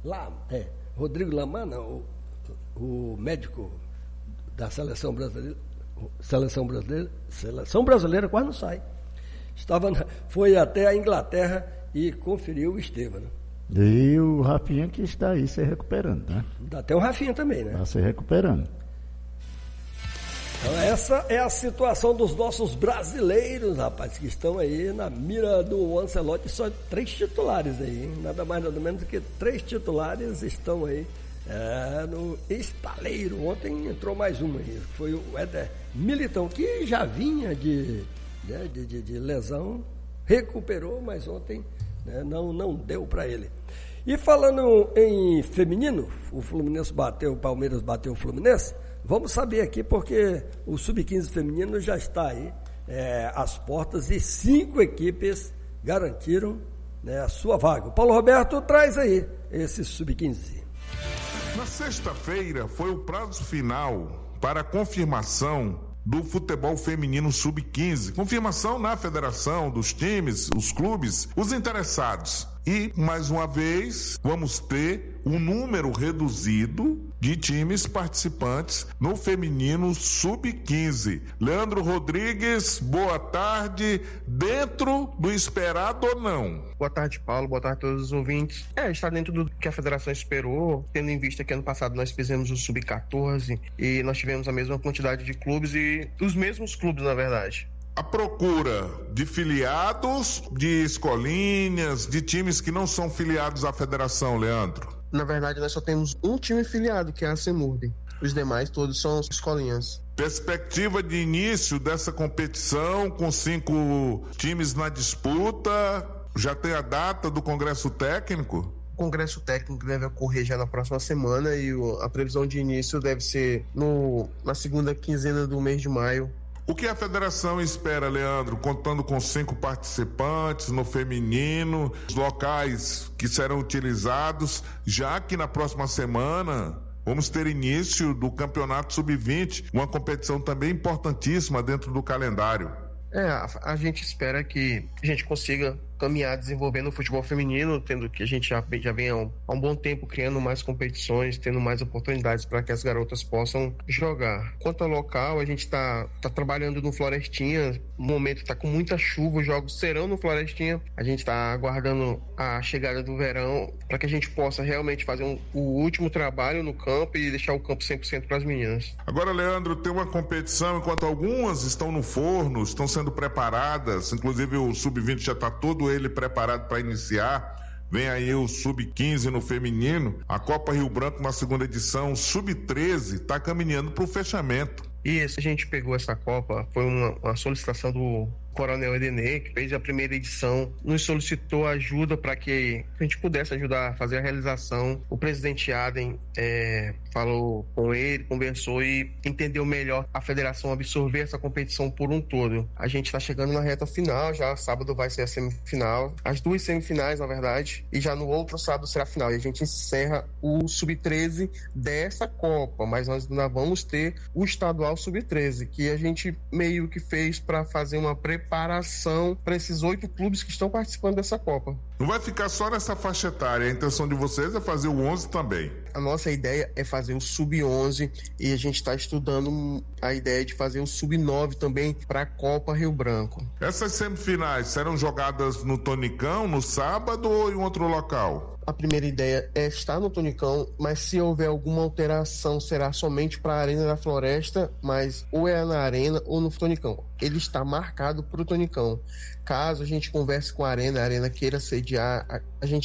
o médico da seleção brasileira quase não sai. Foi até a Inglaterra e conferiu o Estevão. E o Rafinha que está aí se recuperando, né? Dá até o Rafinha também, né? Está se recuperando. Então essa é a situação dos nossos brasileiros, rapaz, que estão aí na mira do Ancelotti. Só 3 titulares aí, hein? Nada mais nada menos do que 3 titulares estão aí no estaleiro. Ontem entrou mais um aí, foi o Éder Militão, que já vinha de lesão, recuperou, mas ontem não deu para ele. E falando em feminino, o Palmeiras bateu o Fluminense. Vamos saber aqui, porque o Sub-15 feminino já está aí às portas e 5 equipes garantiram a sua vaga. O Paulo Roberto traz aí esse Sub-15. Na sexta-feira foi o prazo final para a confirmação do futebol feminino sub-15. Confirmação na federação, dos times, os clubes, os interessados. E, mais uma vez, vamos ter um número reduzido de times participantes no feminino sub-15. Leandro Rodrigues, boa tarde. Dentro do esperado ou não? Boa tarde, Paulo. Boa tarde a todos os ouvintes. Está dentro do que a federação esperou, tendo em vista que ano passado nós fizemos o sub-14 e nós tivemos a mesma quantidade de clubes e os mesmos clubes, na verdade. A procura de filiados, de escolinhas, de times que não são filiados à federação, Leandro? Na verdade, nós só temos um time filiado, que é a Semurden. Os demais todos são escolinhas. Perspectiva de início dessa competição com 5 times na disputa, já tem a data do Congresso Técnico? O Congresso Técnico deve ocorrer já na próxima semana e a previsão de início deve ser na segunda quinzena do mês de maio. O que a federação espera, Leandro, contando com 5 participantes no feminino, os locais que serão utilizados, já que na próxima semana vamos ter início do Campeonato Sub-20, uma competição também importantíssima dentro do calendário. A gente espera que a gente consiga caminhar desenvolvendo o futebol feminino, tendo que a gente já vem há um bom tempo criando mais competições, tendo mais oportunidades para que as garotas possam jogar. Quanto ao local, a gente está trabalhando no Florestinha, no momento está com muita chuva, os jogos serão no Florestinha, a gente está aguardando a chegada do verão para que a gente possa realmente fazer o último trabalho no campo e deixar o campo 100% para as meninas. Agora, Leandro, tem uma competição, enquanto algumas estão no forno, estão sendo preparadas, inclusive o Sub-20 já está todo ele preparado para iniciar. Vem aí o Sub-15 no feminino. A Copa Rio Branco, na segunda edição, Sub-13, está caminhando para o fechamento. E a gente pegou essa Copa, foi uma solicitação do Coronel Edenê, que fez a primeira edição, nos solicitou ajuda para que a gente pudesse ajudar a fazer a realização. O presidente Aden falou com ele, conversou e entendeu melhor a federação absorver essa competição por um todo. A gente está chegando na reta final, já sábado vai ser a semifinal, as duas semifinais, na verdade, e já no outro sábado será a final. E a gente encerra o Sub-13 dessa Copa, mas nós ainda vamos ter o estadual Sub-13, que a gente meio que fez para fazer uma preparação para esses 8 clubes que estão participando dessa Copa. Não vai ficar só nessa faixa etária, a intenção de vocês é fazer o 11 também. A nossa ideia é fazer o Sub-11 e a gente está estudando a ideia de fazer o Sub-9 também para a Copa Rio Branco. Essas semifinais serão jogadas no Tonicão, no sábado ou em outro local? A primeira ideia é estar no Tonicão, mas se houver alguma alteração será somente para a Arena da Floresta, mas ou é na Arena ou no Tonicão. Ele está marcado para o Tonicão. Caso a gente converse com a Arena queira sediar,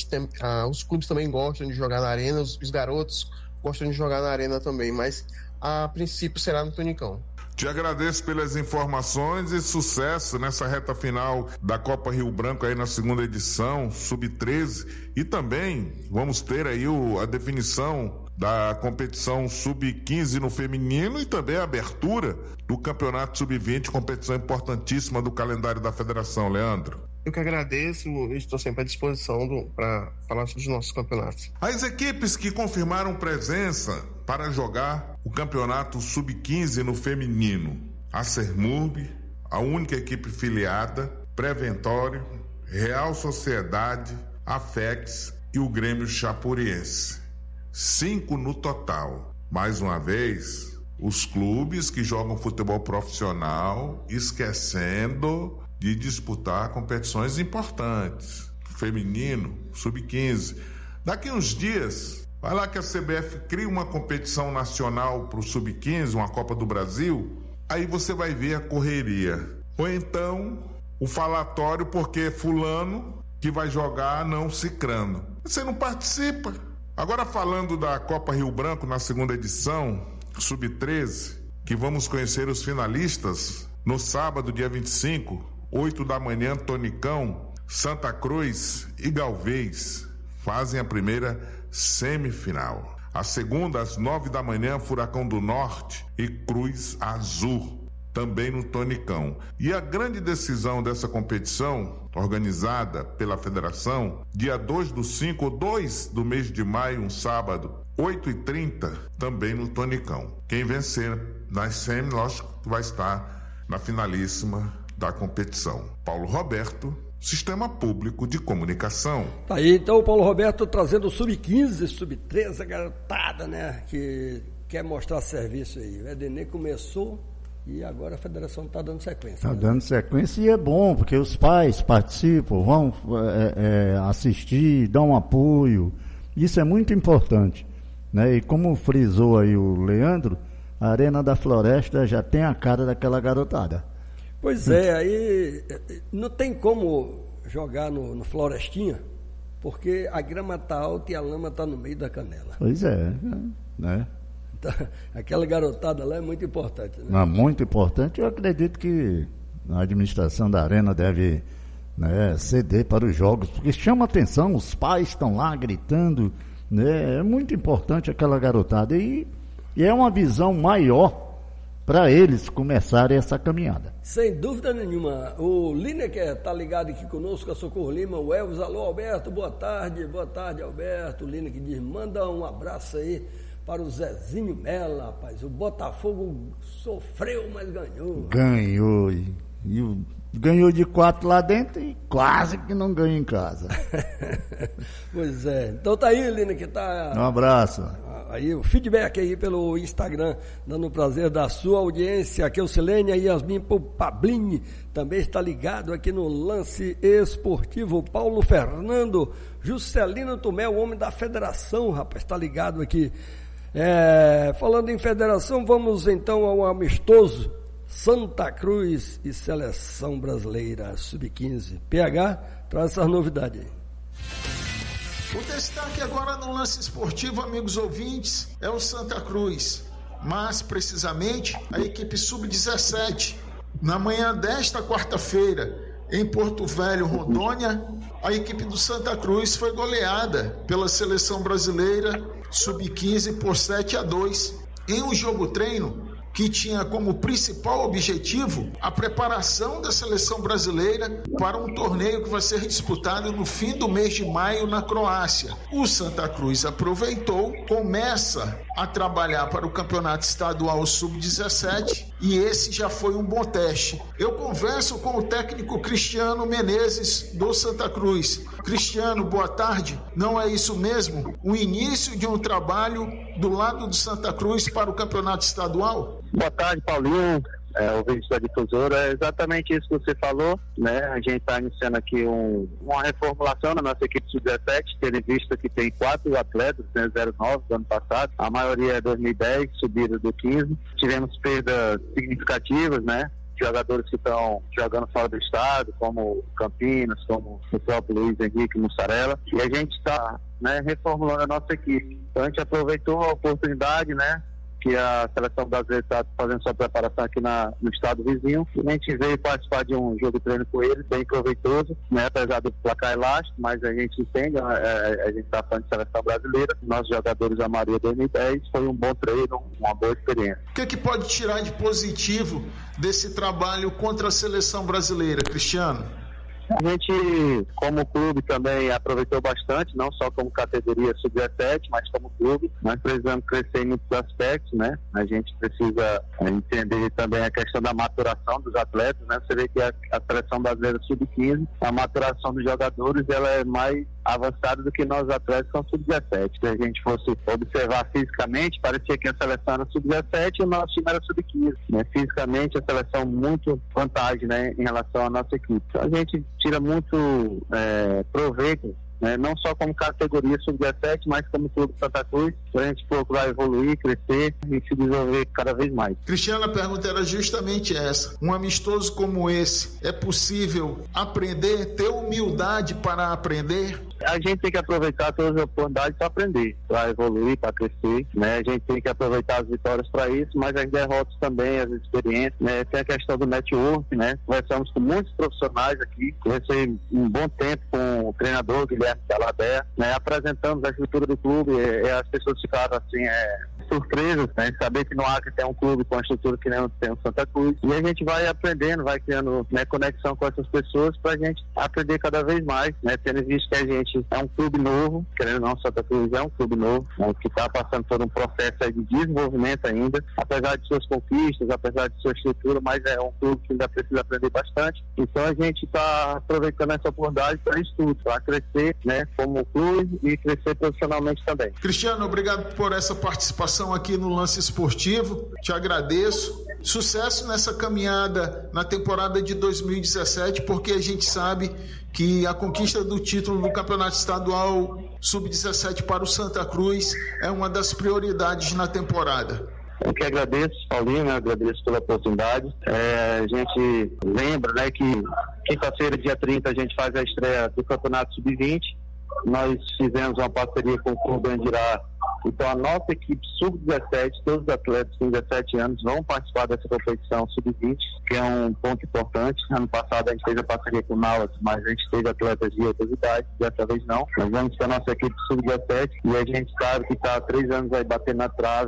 os clubes também gostam de jogar na Arena, os garotos gostam de jogar na Arena também, mas a princípio será no Tonicão. Te agradeço pelas informações e sucesso nessa reta final da Copa Rio Branco aí na segunda edição, Sub-13, e também vamos ter aí a definição da competição Sub-15 no feminino e também a abertura do Campeonato Sub-20, competição importantíssima do calendário da Federação, Leandro. Eu que agradeço e estou sempre à disposição para falar sobre os nossos campeonatos. As equipes que confirmaram presença para jogar o Campeonato Sub-15 no feminino: a Sermurb, a única equipe filiada, Preventório, Real Sociedade, a FEX e o Grêmio Chapuriense. 5 no total. Mais uma vez, os clubes que jogam futebol profissional esquecendo de disputar competições importantes. Feminino, Sub-15. Daqui uns dias, vai lá que a CBF cria uma competição nacional para o Sub-15, uma Copa do Brasil, aí você vai ver a correria. Ou então, o falatório porque fulano que vai jogar não cicrano. Você não participa. Agora falando da Copa Rio Branco na segunda edição, Sub-13, que vamos conhecer os finalistas no sábado, dia 25, 8 da manhã, Tonicão, Santa Cruz e Galvez fazem a primeira semifinal. A segunda, às 9 da manhã, Furacão do Norte e Cruz Azul, também no Tonicão. E a grande decisão dessa competição, organizada pela Federação, dia 2/5 ou 2 do mês de maio, um sábado, 8h30, também no Tonicão. Quem vencer nas semi, lógico, vai estar na finalíssima da competição. Paulo Roberto, Sistema Público de Comunicação. Tá aí, então, o Paulo Roberto trazendo o Sub-15, Sub-13, a garotada, né, que quer mostrar serviço aí. O Edenê começou e agora a federação está dando sequência. Está dando sequência e é bom, porque os pais participam, vão assistir, dão um apoio. Isso é muito importante, né? E como frisou aí o Leandro, a Arena da Floresta já tem a cara daquela garotada. Pois é, aí não tem como jogar no Florestinha, porque a grama está alta e a lama está no meio da canela. Pois é, né? Aquela garotada lá é muito importante, né? É muito importante. Eu acredito que a administração da Arena deve, né, ceder para os jogos, porque chama atenção, os pais estão lá gritando, né? É muito importante aquela garotada e é uma visão maior para eles começarem essa caminhada. Sem dúvida nenhuma. O Lineker está ligado aqui conosco, a Socorro Lima, o Elvis. Alô, Alberto, boa tarde, Alberto. O Lineker diz, manda um abraço aí para o Zezinho Mela, rapaz. O Botafogo sofreu, mas ganhou. Ganhou. E ganhou de 4 lá dentro e quase que não ganha em casa. Pois é. Então tá aí, Lina, que tá... Um abraço. Aí o feedback aí pelo Instagram, dando o prazer da sua audiência. Aqui é o Silênia e Yasmin Pablini também está ligado aqui no Lance Esportivo. Paulo Fernando, Juscelino Tomé, o homem da federação, rapaz, está ligado aqui. Falando em federação, vamos então ao amistoso Santa Cruz e Seleção Brasileira Sub-15. PH, traz essas novidades aí. O destaque agora no Lance Esportivo, amigos ouvintes, é o Santa Cruz, mas precisamente a equipe Sub-17. Na manhã desta quarta-feira, em Porto Velho, Rondônia, a equipe do Santa Cruz foi goleada pela Seleção Brasileira Sub-15 por 7-2 em um jogo-treino que tinha como principal objetivo a preparação da seleção brasileira para um torneio que vai ser disputado no fim do mês de maio na Croácia. O Santa Cruz aproveitou, começa a trabalhar para o Campeonato Estadual Sub-17 e esse já foi um bom teste. Eu converso com o técnico Cristiano Menezes do Santa Cruz. Cristiano, boa tarde. Não é isso mesmo? O início de um trabalho do lado do Santa Cruz para o Campeonato Estadual? Boa tarde, Paulinho. Ouvinte da difusora, é exatamente isso que você falou, né? A gente está iniciando aqui uma reformulação na nossa equipe sub-17, tendo em vista que tem 4 atletas, né, 09 do ano passado, a maioria é 2010, subiram do 15, tivemos perdas significativas, né? Jogadores que estão jogando fora do estado, como Campinas, como o próprio Luiz Henrique Mussarela, e a gente está, né, reformulando a nossa equipe. Então a gente aproveitou a oportunidade, né, que a seleção brasileira está fazendo sua preparação aqui no estado vizinho. E a gente veio participar de um jogo de treino com eles, bem proveitoso, né? Apesar do placar elástico, mas a gente entende, a gente está falando de seleção brasileira, nossos jogadores da Maria 2010, foi um bom treino, uma boa experiência. O que pode tirar de positivo desse trabalho contra a seleção brasileira, Cristiano? A gente, como clube, também aproveitou bastante, não só como categoria sub-17, mas como clube. Nós precisamos crescer em muitos aspectos, né? A gente precisa entender também a questão da maturação dos atletas, né? Você vê que a seleção brasileira sub-15, a maturação dos jogadores, ela é mais avançada do que nós atletas são sub-17. Se a gente fosse observar fisicamente, parecia que a seleção era sub-17 e o nosso time era sub-15. Né? Fisicamente, a seleção muito vantagem, né, em relação à nossa equipe. Então, a gente tira muito proveito, né, não só como categoria sub-17, mas como clube Santa Cruz, para a gente procurar evoluir, crescer e se desenvolver cada vez mais. Cristiano, a pergunta era justamente essa. Um amistoso como esse, é possível aprender, ter humildade para aprender? A gente tem que aproveitar todas as oportunidades para aprender, para evoluir, para crescer, né? A gente tem que aproveitar as vitórias para isso, mas as derrotas também, as experiências, né? Tem a questão do network, né? Conversamos com muitos profissionais aqui, conversei um bom tempo com o treinador Guilherme Calabé, né? Apresentamos a estrutura do clube, as pessoas ficaram assim, surpresas, né? Saber que no Acre tem um clube com a estrutura que nem tem o Santa Cruz, e a gente vai aprendendo, vai criando, né, conexão com essas pessoas para a gente aprender cada vez mais, né? Tendo visto que a gente é um clube novo, querendo ou não, Santa Cruz é um clube novo, né, que está passando por um processo aí de desenvolvimento ainda, apesar de suas conquistas, apesar de sua estrutura, mas é um clube que ainda precisa aprender bastante. Então a gente está aproveitando essa oportunidade para isso tudo, para crescer, né, como clube e crescer profissionalmente também. Cristiano, obrigado por essa participação aqui no Lance Esportivo, te agradeço. Sucesso nessa caminhada na temporada de 2017, porque a gente sabe que a conquista do título do Campeonato Estadual Sub-17 para o Santa Cruz é uma das prioridades na temporada. Eu que agradeço, Paulinho, agradeço pela oportunidade. A gente lembra, né, que quinta-feira, dia 30, a gente faz a estreia do Campeonato Sub-20. Nós fizemos uma parceria com o Clube Andirá. Então, a nossa equipe sub-17, todos os atletas com 17 anos vão participar dessa competição sub-20, que é um ponto importante. Ano passado a gente fez a parceria com o Nauas, mas a gente teve atletas de outras idades, dessa vez não. Nós vamos ter a nossa equipe sub-17 e a gente sabe que está há 3 anos aí batendo na trave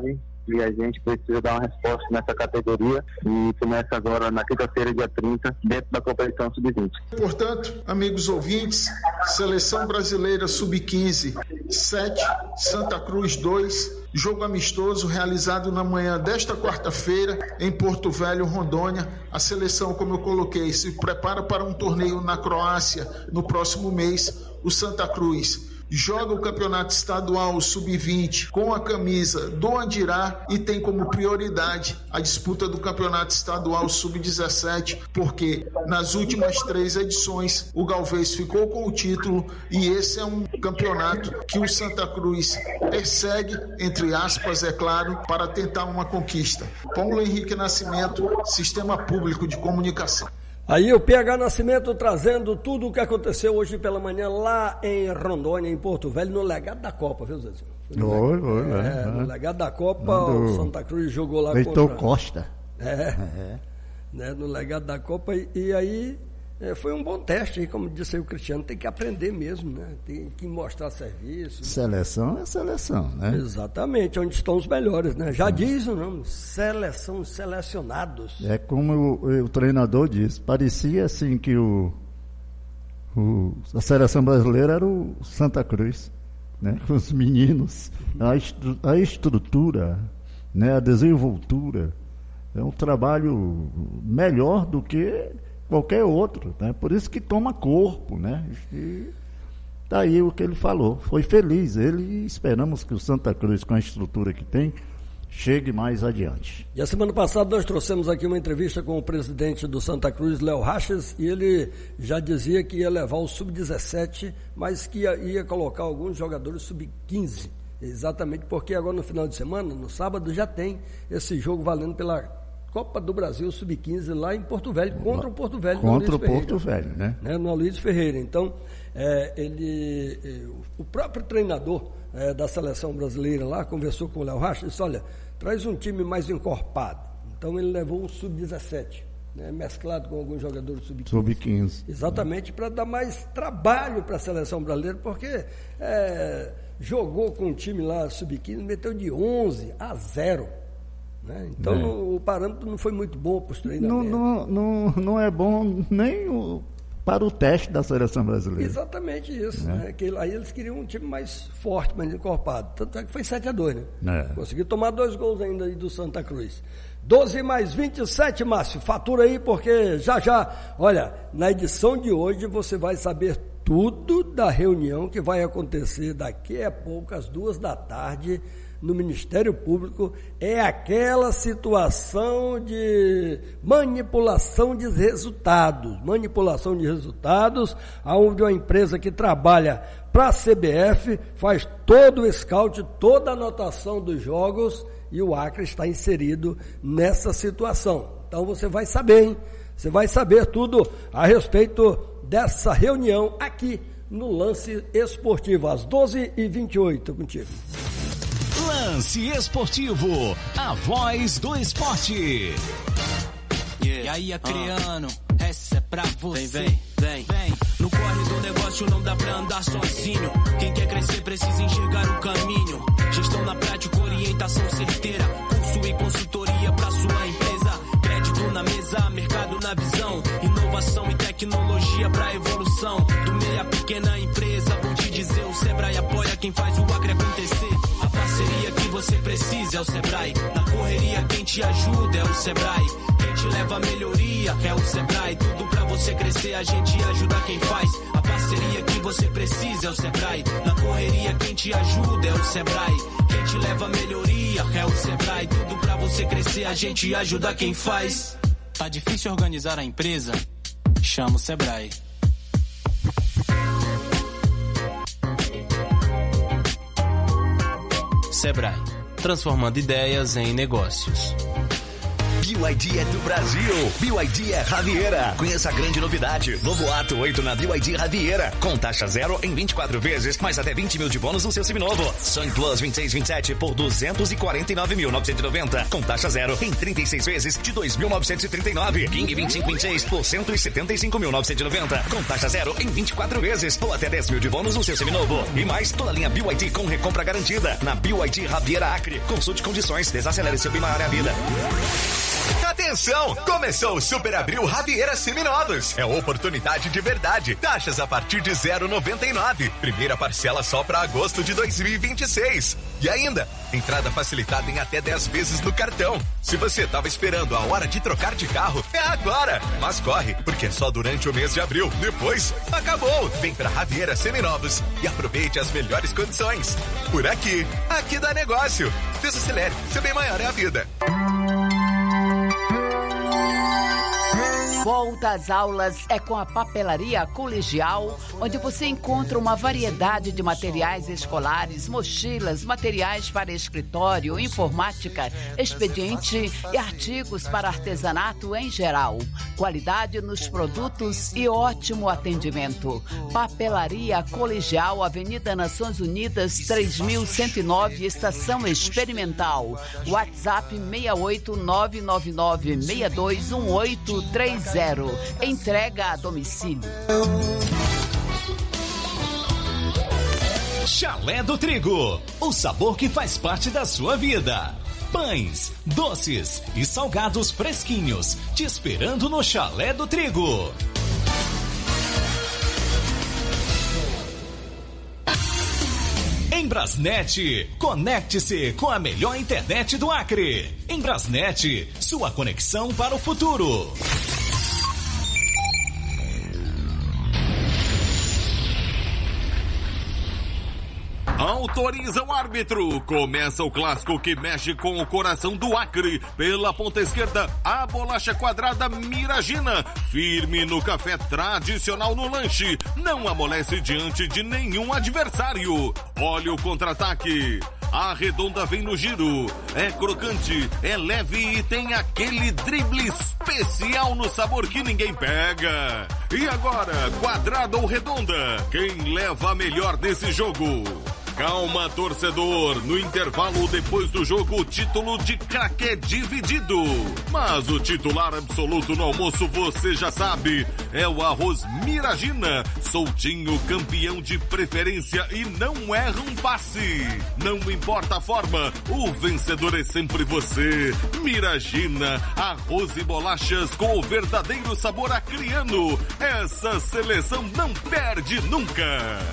e a gente precisa dar uma resposta nessa categoria e começa agora na quinta-feira, dia 30, dentro da competição sub-20. Portanto, amigos ouvintes, Seleção Brasileira Sub-15, 7, Santa Cruz 2, jogo amistoso realizado na manhã desta quarta-feira em Porto Velho, Rondônia. A seleção, como eu coloquei, se prepara para um torneio na Croácia no próximo mês. O Santa Cruz joga o campeonato estadual sub-20 com a camisa do Andirá e tem como prioridade a disputa do campeonato estadual sub-17, porque nas últimas 3 edições o Galvez ficou com o título e esse é um campeonato que o Santa Cruz persegue, entre aspas, é claro, para tentar uma conquista. Paulo Henrique Nascimento, Sistema Público de Comunicação. Aí o PH Nascimento trazendo tudo o que aconteceu hoje pela manhã lá em Rondônia, em Porto Velho, no legado da Copa, viu, Zezinho? No legado da Copa, o Santa Cruz jogou lá Heitor contra... Costa. Né, no legado da Copa, e aí foi um bom teste, como disse aí o Cristiano, tem que aprender mesmo, né? Tem que mostrar serviço. Seleção é seleção, né? Exatamente, onde estão os melhores, né? Já diz o nome, seleção, selecionados. É como o treinador disse, parecia assim que a seleção brasileira era o Santa Cruz, né? Com os meninos, a estrutura, né? A desenvoltura, é um trabalho melhor do que qualquer outro, né? Por isso que toma corpo, né? E daí o que ele falou, foi feliz ele, e esperamos que o Santa Cruz, com a estrutura que tem, chegue mais adiante. E a semana passada nós trouxemos aqui uma entrevista com o presidente do Santa Cruz, Léo Rachas, e ele já dizia que ia levar o sub-17, mas que ia colocar alguns jogadores sub-15, exatamente porque agora no final de semana, no sábado, já tem esse jogo valendo pela Copa do Brasil Sub-15 lá em Porto Velho, contra o Porto Velho. Contra o Porto Velho, né? No Aloysio Ferreira. Então, o próprio treinador da seleção brasileira lá conversou com o Léo Rachas e disse, olha, traz um time mais encorpado. Então ele levou o Sub-17, né, mesclado com alguns jogadores Sub-15. Sub-15. Exatamente, para dar mais trabalho para a seleção brasileira, porque jogou com um time lá Sub-15, meteu de 11-0. Né? Então o parâmetro não foi muito bom para os treinamentos. Não é bom nem para o teste da seleção brasileira. Exatamente isso. Né? Que, aí eles queriam um time mais forte, mais encorpado. Tanto é que foi 7-2, né? Conseguiu tomar 2 gols ainda aí do Santa Cruz. 12 mais 27, Márcio. Fatura aí, porque já, olha, na edição de hoje você vai saber tudo da reunião que vai acontecer daqui a pouco, às 2 da tarde, no Ministério Público. É aquela situação de manipulação de resultados, onde uma empresa que trabalha para a CBF faz todo o scout, toda a anotação dos jogos, e o Acre está inserido nessa situação. Então você vai saber, hein? Você vai saber tudo a respeito dessa reunião aqui no Lance Esportivo, às 12h28, contigo. Lance Esportivo, a voz do esporte. E aí, Acreano, essa é pra você. Vem. No corre do negócio não dá pra andar sozinho. Quem quer crescer precisa enxergar o caminho. Gestão na prática, orientação certeira. Curso e consultoria pra sua empresa. Crédito na mesa, mercado na visão. Inovação e tecnologia pra evolução. Do meia pequena empresa, vou te dizer, o Sebrae apoia quem faz o Acre acontecer. A parceria que você precisa é o Sebrae. Na correria quem te ajuda é o Sebrae. Quem te leva a melhoria é o Sebrae. Tudo pra você crescer, a gente ajuda quem faz. A parceria que você precisa é o Sebrae. Na correria quem te ajuda é o Sebrae. Quem te leva a melhoria é o Sebrae. Tudo pra você crescer, a gente ajuda quem faz. Tá difícil organizar a empresa? Chama o Sebrae. Sebrae, transformando ideias em negócios. BYD é do Brasil. BYD é Riviera. Conheça a grande novidade. Novo Ato 8 na BYD Riviera. Com taxa zero em 24 vezes, mais até 20 mil de bônus no seu seminovo. Sun Plus 26/27 por 249.990. Com taxa zero em 36 vezes de 2.939. King 25/26 por 175.990. Com taxa zero em 24 vezes ou até 10 mil de bônus no seu seminovo. E mais toda a linha BYD com recompra garantida. Na BYD Riviera Acre. Consulte condições. Desacelere seu bem maior é a vida. Atenção! Começou o Super Abril Riviera Seminovos. É oportunidade de verdade. Taxas a partir de 0,99. Primeira parcela só para agosto de 2026. E ainda, entrada facilitada em até 10 vezes no cartão. Se você estava esperando a hora de trocar de carro, é agora. Mas corre, porque é só durante o mês de abril. Depois, acabou. Vem pra Riviera Seminovos e aproveite as melhores condições. Por aqui dá negócio. Desacelere, seu bem maior é a vida. Volta às aulas é com a Papelaria Colegial, onde você encontra uma variedade de materiais escolares, mochilas, materiais para escritório, informática, expediente e artigos para artesanato em geral. Qualidade nos produtos e ótimo atendimento. Papelaria Colegial, Avenida Nações Unidas, 3109, Estação Experimental. WhatsApp 68999621830. Entrega a domicílio. Chalé do Trigo, o sabor que faz parte da sua vida. Pães, doces e salgados fresquinhos, te esperando no Chalé do Trigo. Em Brasnet, conecte-se com a melhor internet do Acre. Em Brasnet, sua conexão para o futuro. Autoriza o árbitro. Começa o clássico que mexe com o coração do Acre. Pela ponta esquerda, a bolacha quadrada Miragina. Firme no café tradicional no lanche. Não amolece diante de nenhum adversário. Olha o contra-ataque. A redonda vem no giro. É crocante, é leve e tem aquele drible especial no sabor que ninguém pega. E agora, quadrada ou redonda? Quem leva a melhor nesse jogo? Calma, torcedor. No intervalo depois do jogo, o título de craque é dividido. Mas o titular absoluto no almoço, você já sabe, é o arroz Miragina. Soltinho, campeão de preferência e não erra um passe. Não importa a forma, o vencedor é sempre você. Miragina, arroz e bolachas com o verdadeiro sabor acriano. Essa seleção não perde nunca.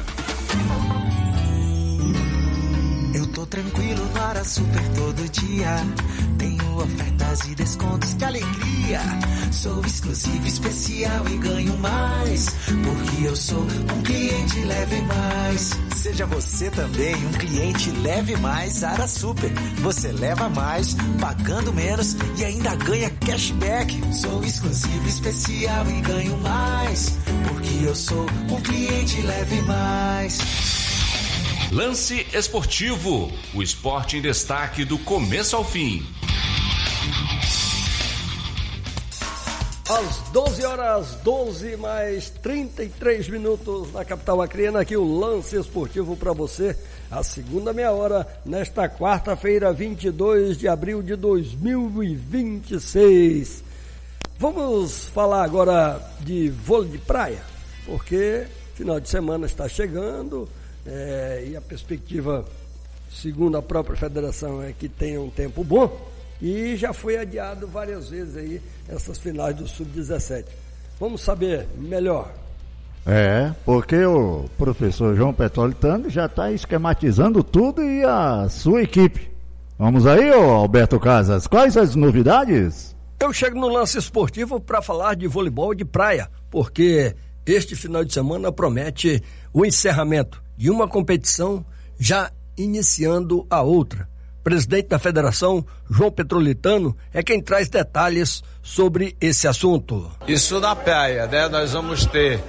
Eu tô tranquilo no Ara Super todo dia. Tenho ofertas e descontos, que alegria. Sou exclusivo, especial e ganho mais. Porque eu sou um cliente Leve Mais. Seja você também um cliente Leve Mais Ara Super. Você leva mais, pagando menos e ainda ganha cashback. Sou exclusivo, especial e ganho mais. Porque eu sou um cliente Leve Mais. Lance Esportivo, o esporte em destaque do começo ao fim. Às 12h, mais 33 minutos na capital acreana, aqui o Lance Esportivo para você, a segunda meia hora, nesta quarta-feira, 22 de abril de 2026. Vamos falar agora de vôlei de praia, porque final de semana está chegando. E a perspectiva, segundo a própria federação, é que tenha um tempo bom, e já foi adiado várias vezes aí essas finais do Sub-17. Vamos saber melhor. Porque o professor João Petrolitano já está esquematizando tudo e a sua equipe. Vamos aí, Alberto Casas, quais as novidades? Eu chego no Lance Esportivo para falar de voleibol de praia, porque este final de semana promete o encerramento de uma competição, já iniciando a outra. Presidente da federação, João Petrolitano, é quem traz detalhes sobre esse assunto. Isso na praia, né? Nós vamos ter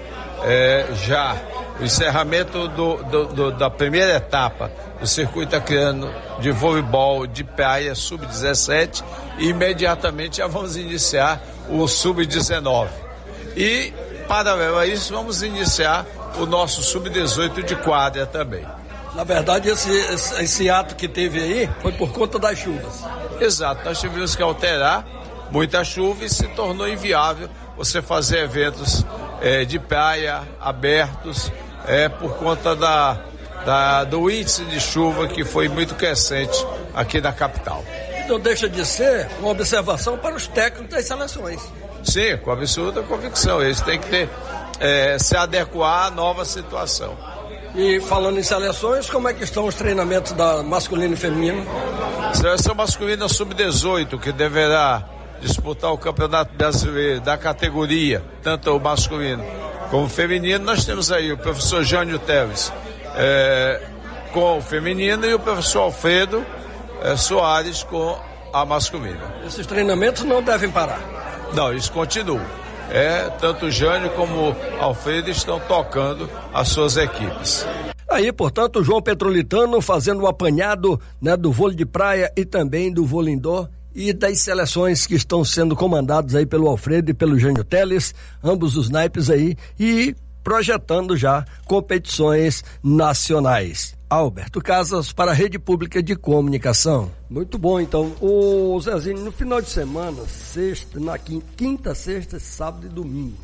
já o encerramento da primeira etapa do circuito acreano de voleibol de praia sub-17 e imediatamente já vamos iniciar o sub-19. E, paralelo a isso, vamos iniciar o nosso sub-18 de quadra também. Na verdade, esse ato que teve aí foi por conta das chuvas. Exato, nós tivemos que alterar muita chuva e se tornou inviável você fazer eventos de praia abertos por conta do índice de chuva que foi muito crescente aqui na capital. Então deixa de ser uma observação para os técnicos das seleções. Sim, com absoluta convicção. Eles têm que se adequar à nova situação. E falando em seleções, como é que estão os treinamentos da masculino e feminino? Seleção masculina sub-18, que deverá disputar o Campeonato Brasileiro da categoria, tanto o masculino como o feminino. Nós temos aí o professor Jânio Teles com o feminino e o professor Alfredo Soares com a masculina. Esses treinamentos não devem parar? Não, eles continuam. Tanto o Jânio como o Alfredo estão tocando as suas equipes. Aí, portanto, o João Petrolitano fazendo o apanhado, né, do vôlei de praia e também do vôlei indoor e das seleções que estão sendo comandadas aí pelo Alfredo e pelo Jânio Teles, ambos os naipes aí, e projetando já competições nacionais. Alberto Casas para a Rede Pública de Comunicação. Muito bom, então. O Zezinho, no final de semana, quinta, sexta, sábado e domingo,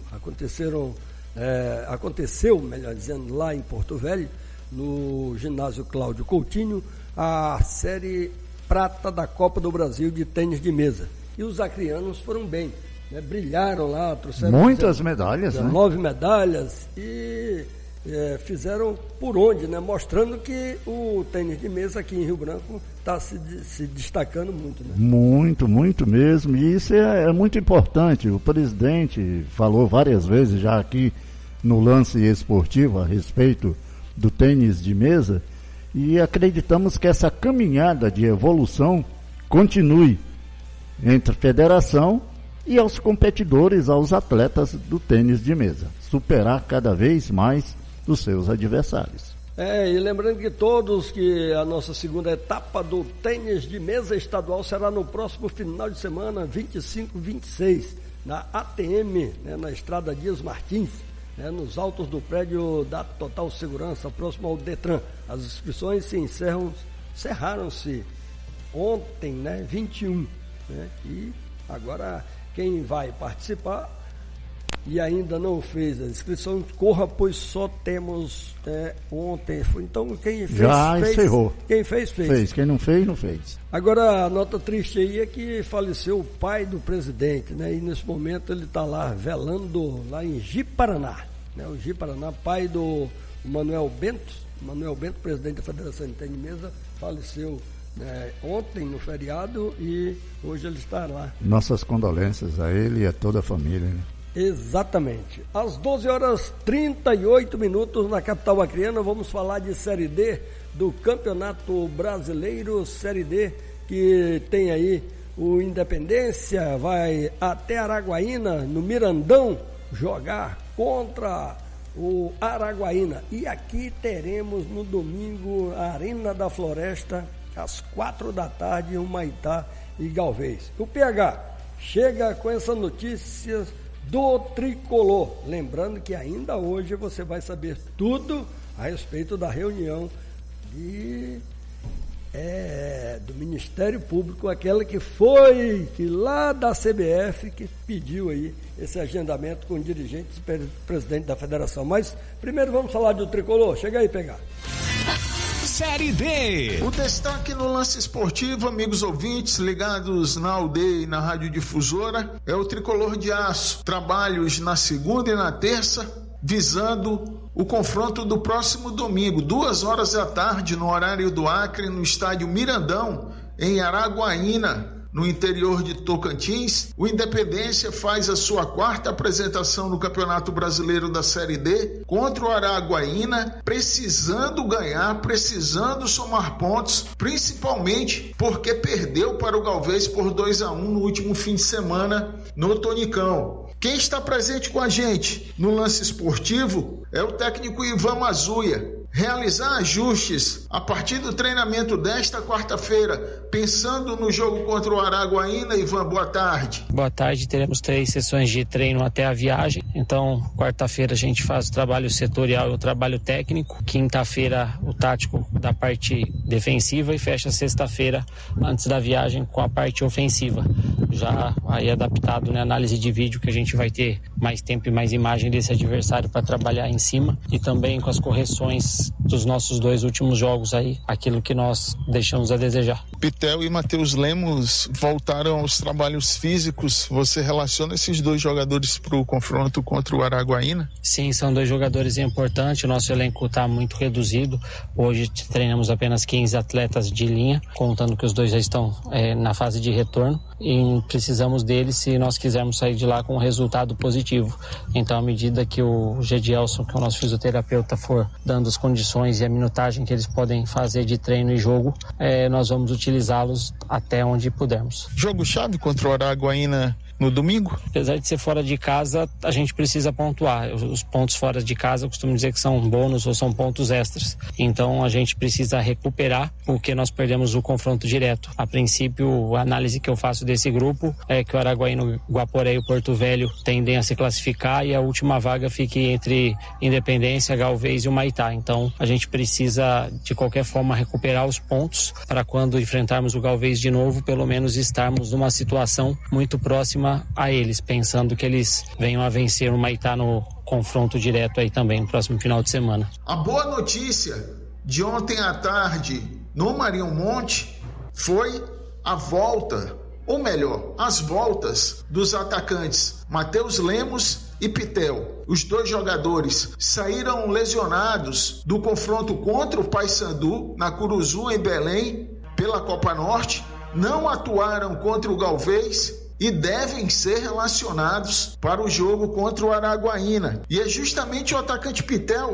aconteceu, melhor dizendo, lá em Porto Velho, no ginásio Cláudio Coutinho, a série prata da Copa do Brasil de tênis de mesa. E os acrianos foram bem, né? Brilharam lá, trouxeram muitas medalhas, 19 medalhas e fizeram por onde, né? Mostrando que o tênis de mesa aqui em Rio Branco está se destacando muito, né? Muito mesmo, e isso é muito importante. O presidente falou várias vezes já aqui no Lance Esportivo a respeito do tênis de mesa, e acreditamos que essa caminhada de evolução continue entre a federação e aos competidores, aos atletas do tênis de mesa, superar cada vez mais os seus adversários. E lembrando que a nossa segunda etapa do tênis de mesa estadual será no próximo final de semana, 25 e 26, na ATM, né, na Estrada Dias Martins, né, nos altos do prédio da Total Segurança, próximo ao Detran. As inscrições encerraram-se ontem, né, 21, né, e agora quem vai participar e ainda não fez a inscrição, corra, pois só temos ontem. Então quem fez, já encerrou. Quem fez. Quem não fez, não fez. Agora, a nota triste aí é que faleceu o pai do presidente, né? E nesse momento ele está lá velando lá em Ji-Paraná, né? O Ji-Paraná, pai do Manuel Bento, presidente da Federação de Tênis de Mesa, faleceu ontem no feriado e hoje ele está lá. Nossas condolências a ele e a toda a família, né? Exatamente. Às 12h38 na capital acreana, vamos falar de Série D do Campeonato Brasileiro, Série D, que tem aí o Independência, vai até Araguaína, no Mirandão, jogar contra o Araguaína. E aqui teremos no domingo a Arena da Floresta, às 4 da tarde, Humaitá e Galvez. O PH chega com essa notícia do Tricolor. Lembrando que ainda hoje você vai saber tudo a respeito da reunião do Ministério Público, aquela que lá da CBF, que pediu aí esse agendamento com dirigentes e presidente da federação. Mas primeiro vamos falar do Tricolor. Chega aí, pegar. Série D. O destaque no Lance Esportivo, amigos ouvintes ligados na aldeia e na Rádio Difusora, é o Tricolor de Aço. Trabalhos na segunda e na terça, visando o confronto do próximo domingo, 2h da tarde, no horário do Acre, no estádio Mirandão, em Araguaína, no interior de Tocantins. O Independência faz a sua 4ª apresentação no Campeonato Brasileiro da Série D contra o Araguaína, precisando ganhar, precisando somar pontos, principalmente porque perdeu para o Galvez por 2-1 no último fim de semana no Tonicão. Quem está presente com a gente no Lance Esportivo é o técnico Ivan Mazuia. Realizar ajustes a partir do treinamento desta quarta-feira, pensando no jogo contra o Araguaína. Ivan, boa tarde. Boa tarde, teremos 3 sessões de treino até a viagem. Então, quarta-feira a gente faz o trabalho setorial e o trabalho técnico. Quinta-feira o tático da parte defensiva e fecha sexta-feira antes da viagem com a parte ofensiva. Já aí adaptado na análise de vídeo, que a gente vai ter mais tempo e mais imagem desse adversário para trabalhar em cima, e também com as correções dos nossos 2 últimos jogos aí, aquilo que nós deixamos a desejar. Pitel e Matheus Lemos voltaram aos trabalhos físicos. Você relaciona esses 2 jogadores para o confronto contra o Araguaína? Sim, são 2 jogadores importantes. O nosso elenco está muito reduzido. Hoje treinamos apenas 15 atletas de linha, contando que os 2 já estão na fase de retorno, e precisamos deles se nós quisermos sair de lá com um resultado positivo. Então, à medida que o Gedielson, que é o nosso fisioterapeuta, for dando as condições e a minutagem que eles podem fazer de treino e jogo, nós vamos utilizá-los até onde pudermos. Jogo-chave contra o Araguaína no domingo? Apesar de ser fora de casa, a gente precisa pontuar. Os pontos fora de casa eu costumo dizer que são bônus ou são pontos extras. Então a gente precisa recuperar porque nós perdemos o confronto direto. A princípio, a análise que eu faço desse grupo é que o Araguaína, o Guaporé e o Porto Velho tendem a se classificar e a última vaga fique entre Independência, Galvez e o Maitá. Então a gente precisa de qualquer forma recuperar os pontos para quando enfrentarmos o Galvez de novo, pelo menos estarmos numa situação muito próxima a eles, pensando que eles venham a vencer o Maitá no confronto direto aí também no próximo final de semana. A boa notícia de ontem à tarde no Marinho Monte foi a volta, ou melhor, as voltas dos atacantes Matheus Lemos e Pitel. Os 2 jogadores saíram lesionados do confronto contra o Paysandu na Curuzu, em Belém, pela Copa Norte, não atuaram contra o Galvez e devem ser relacionados para o jogo contra o Araguaína. E é justamente o atacante Pitel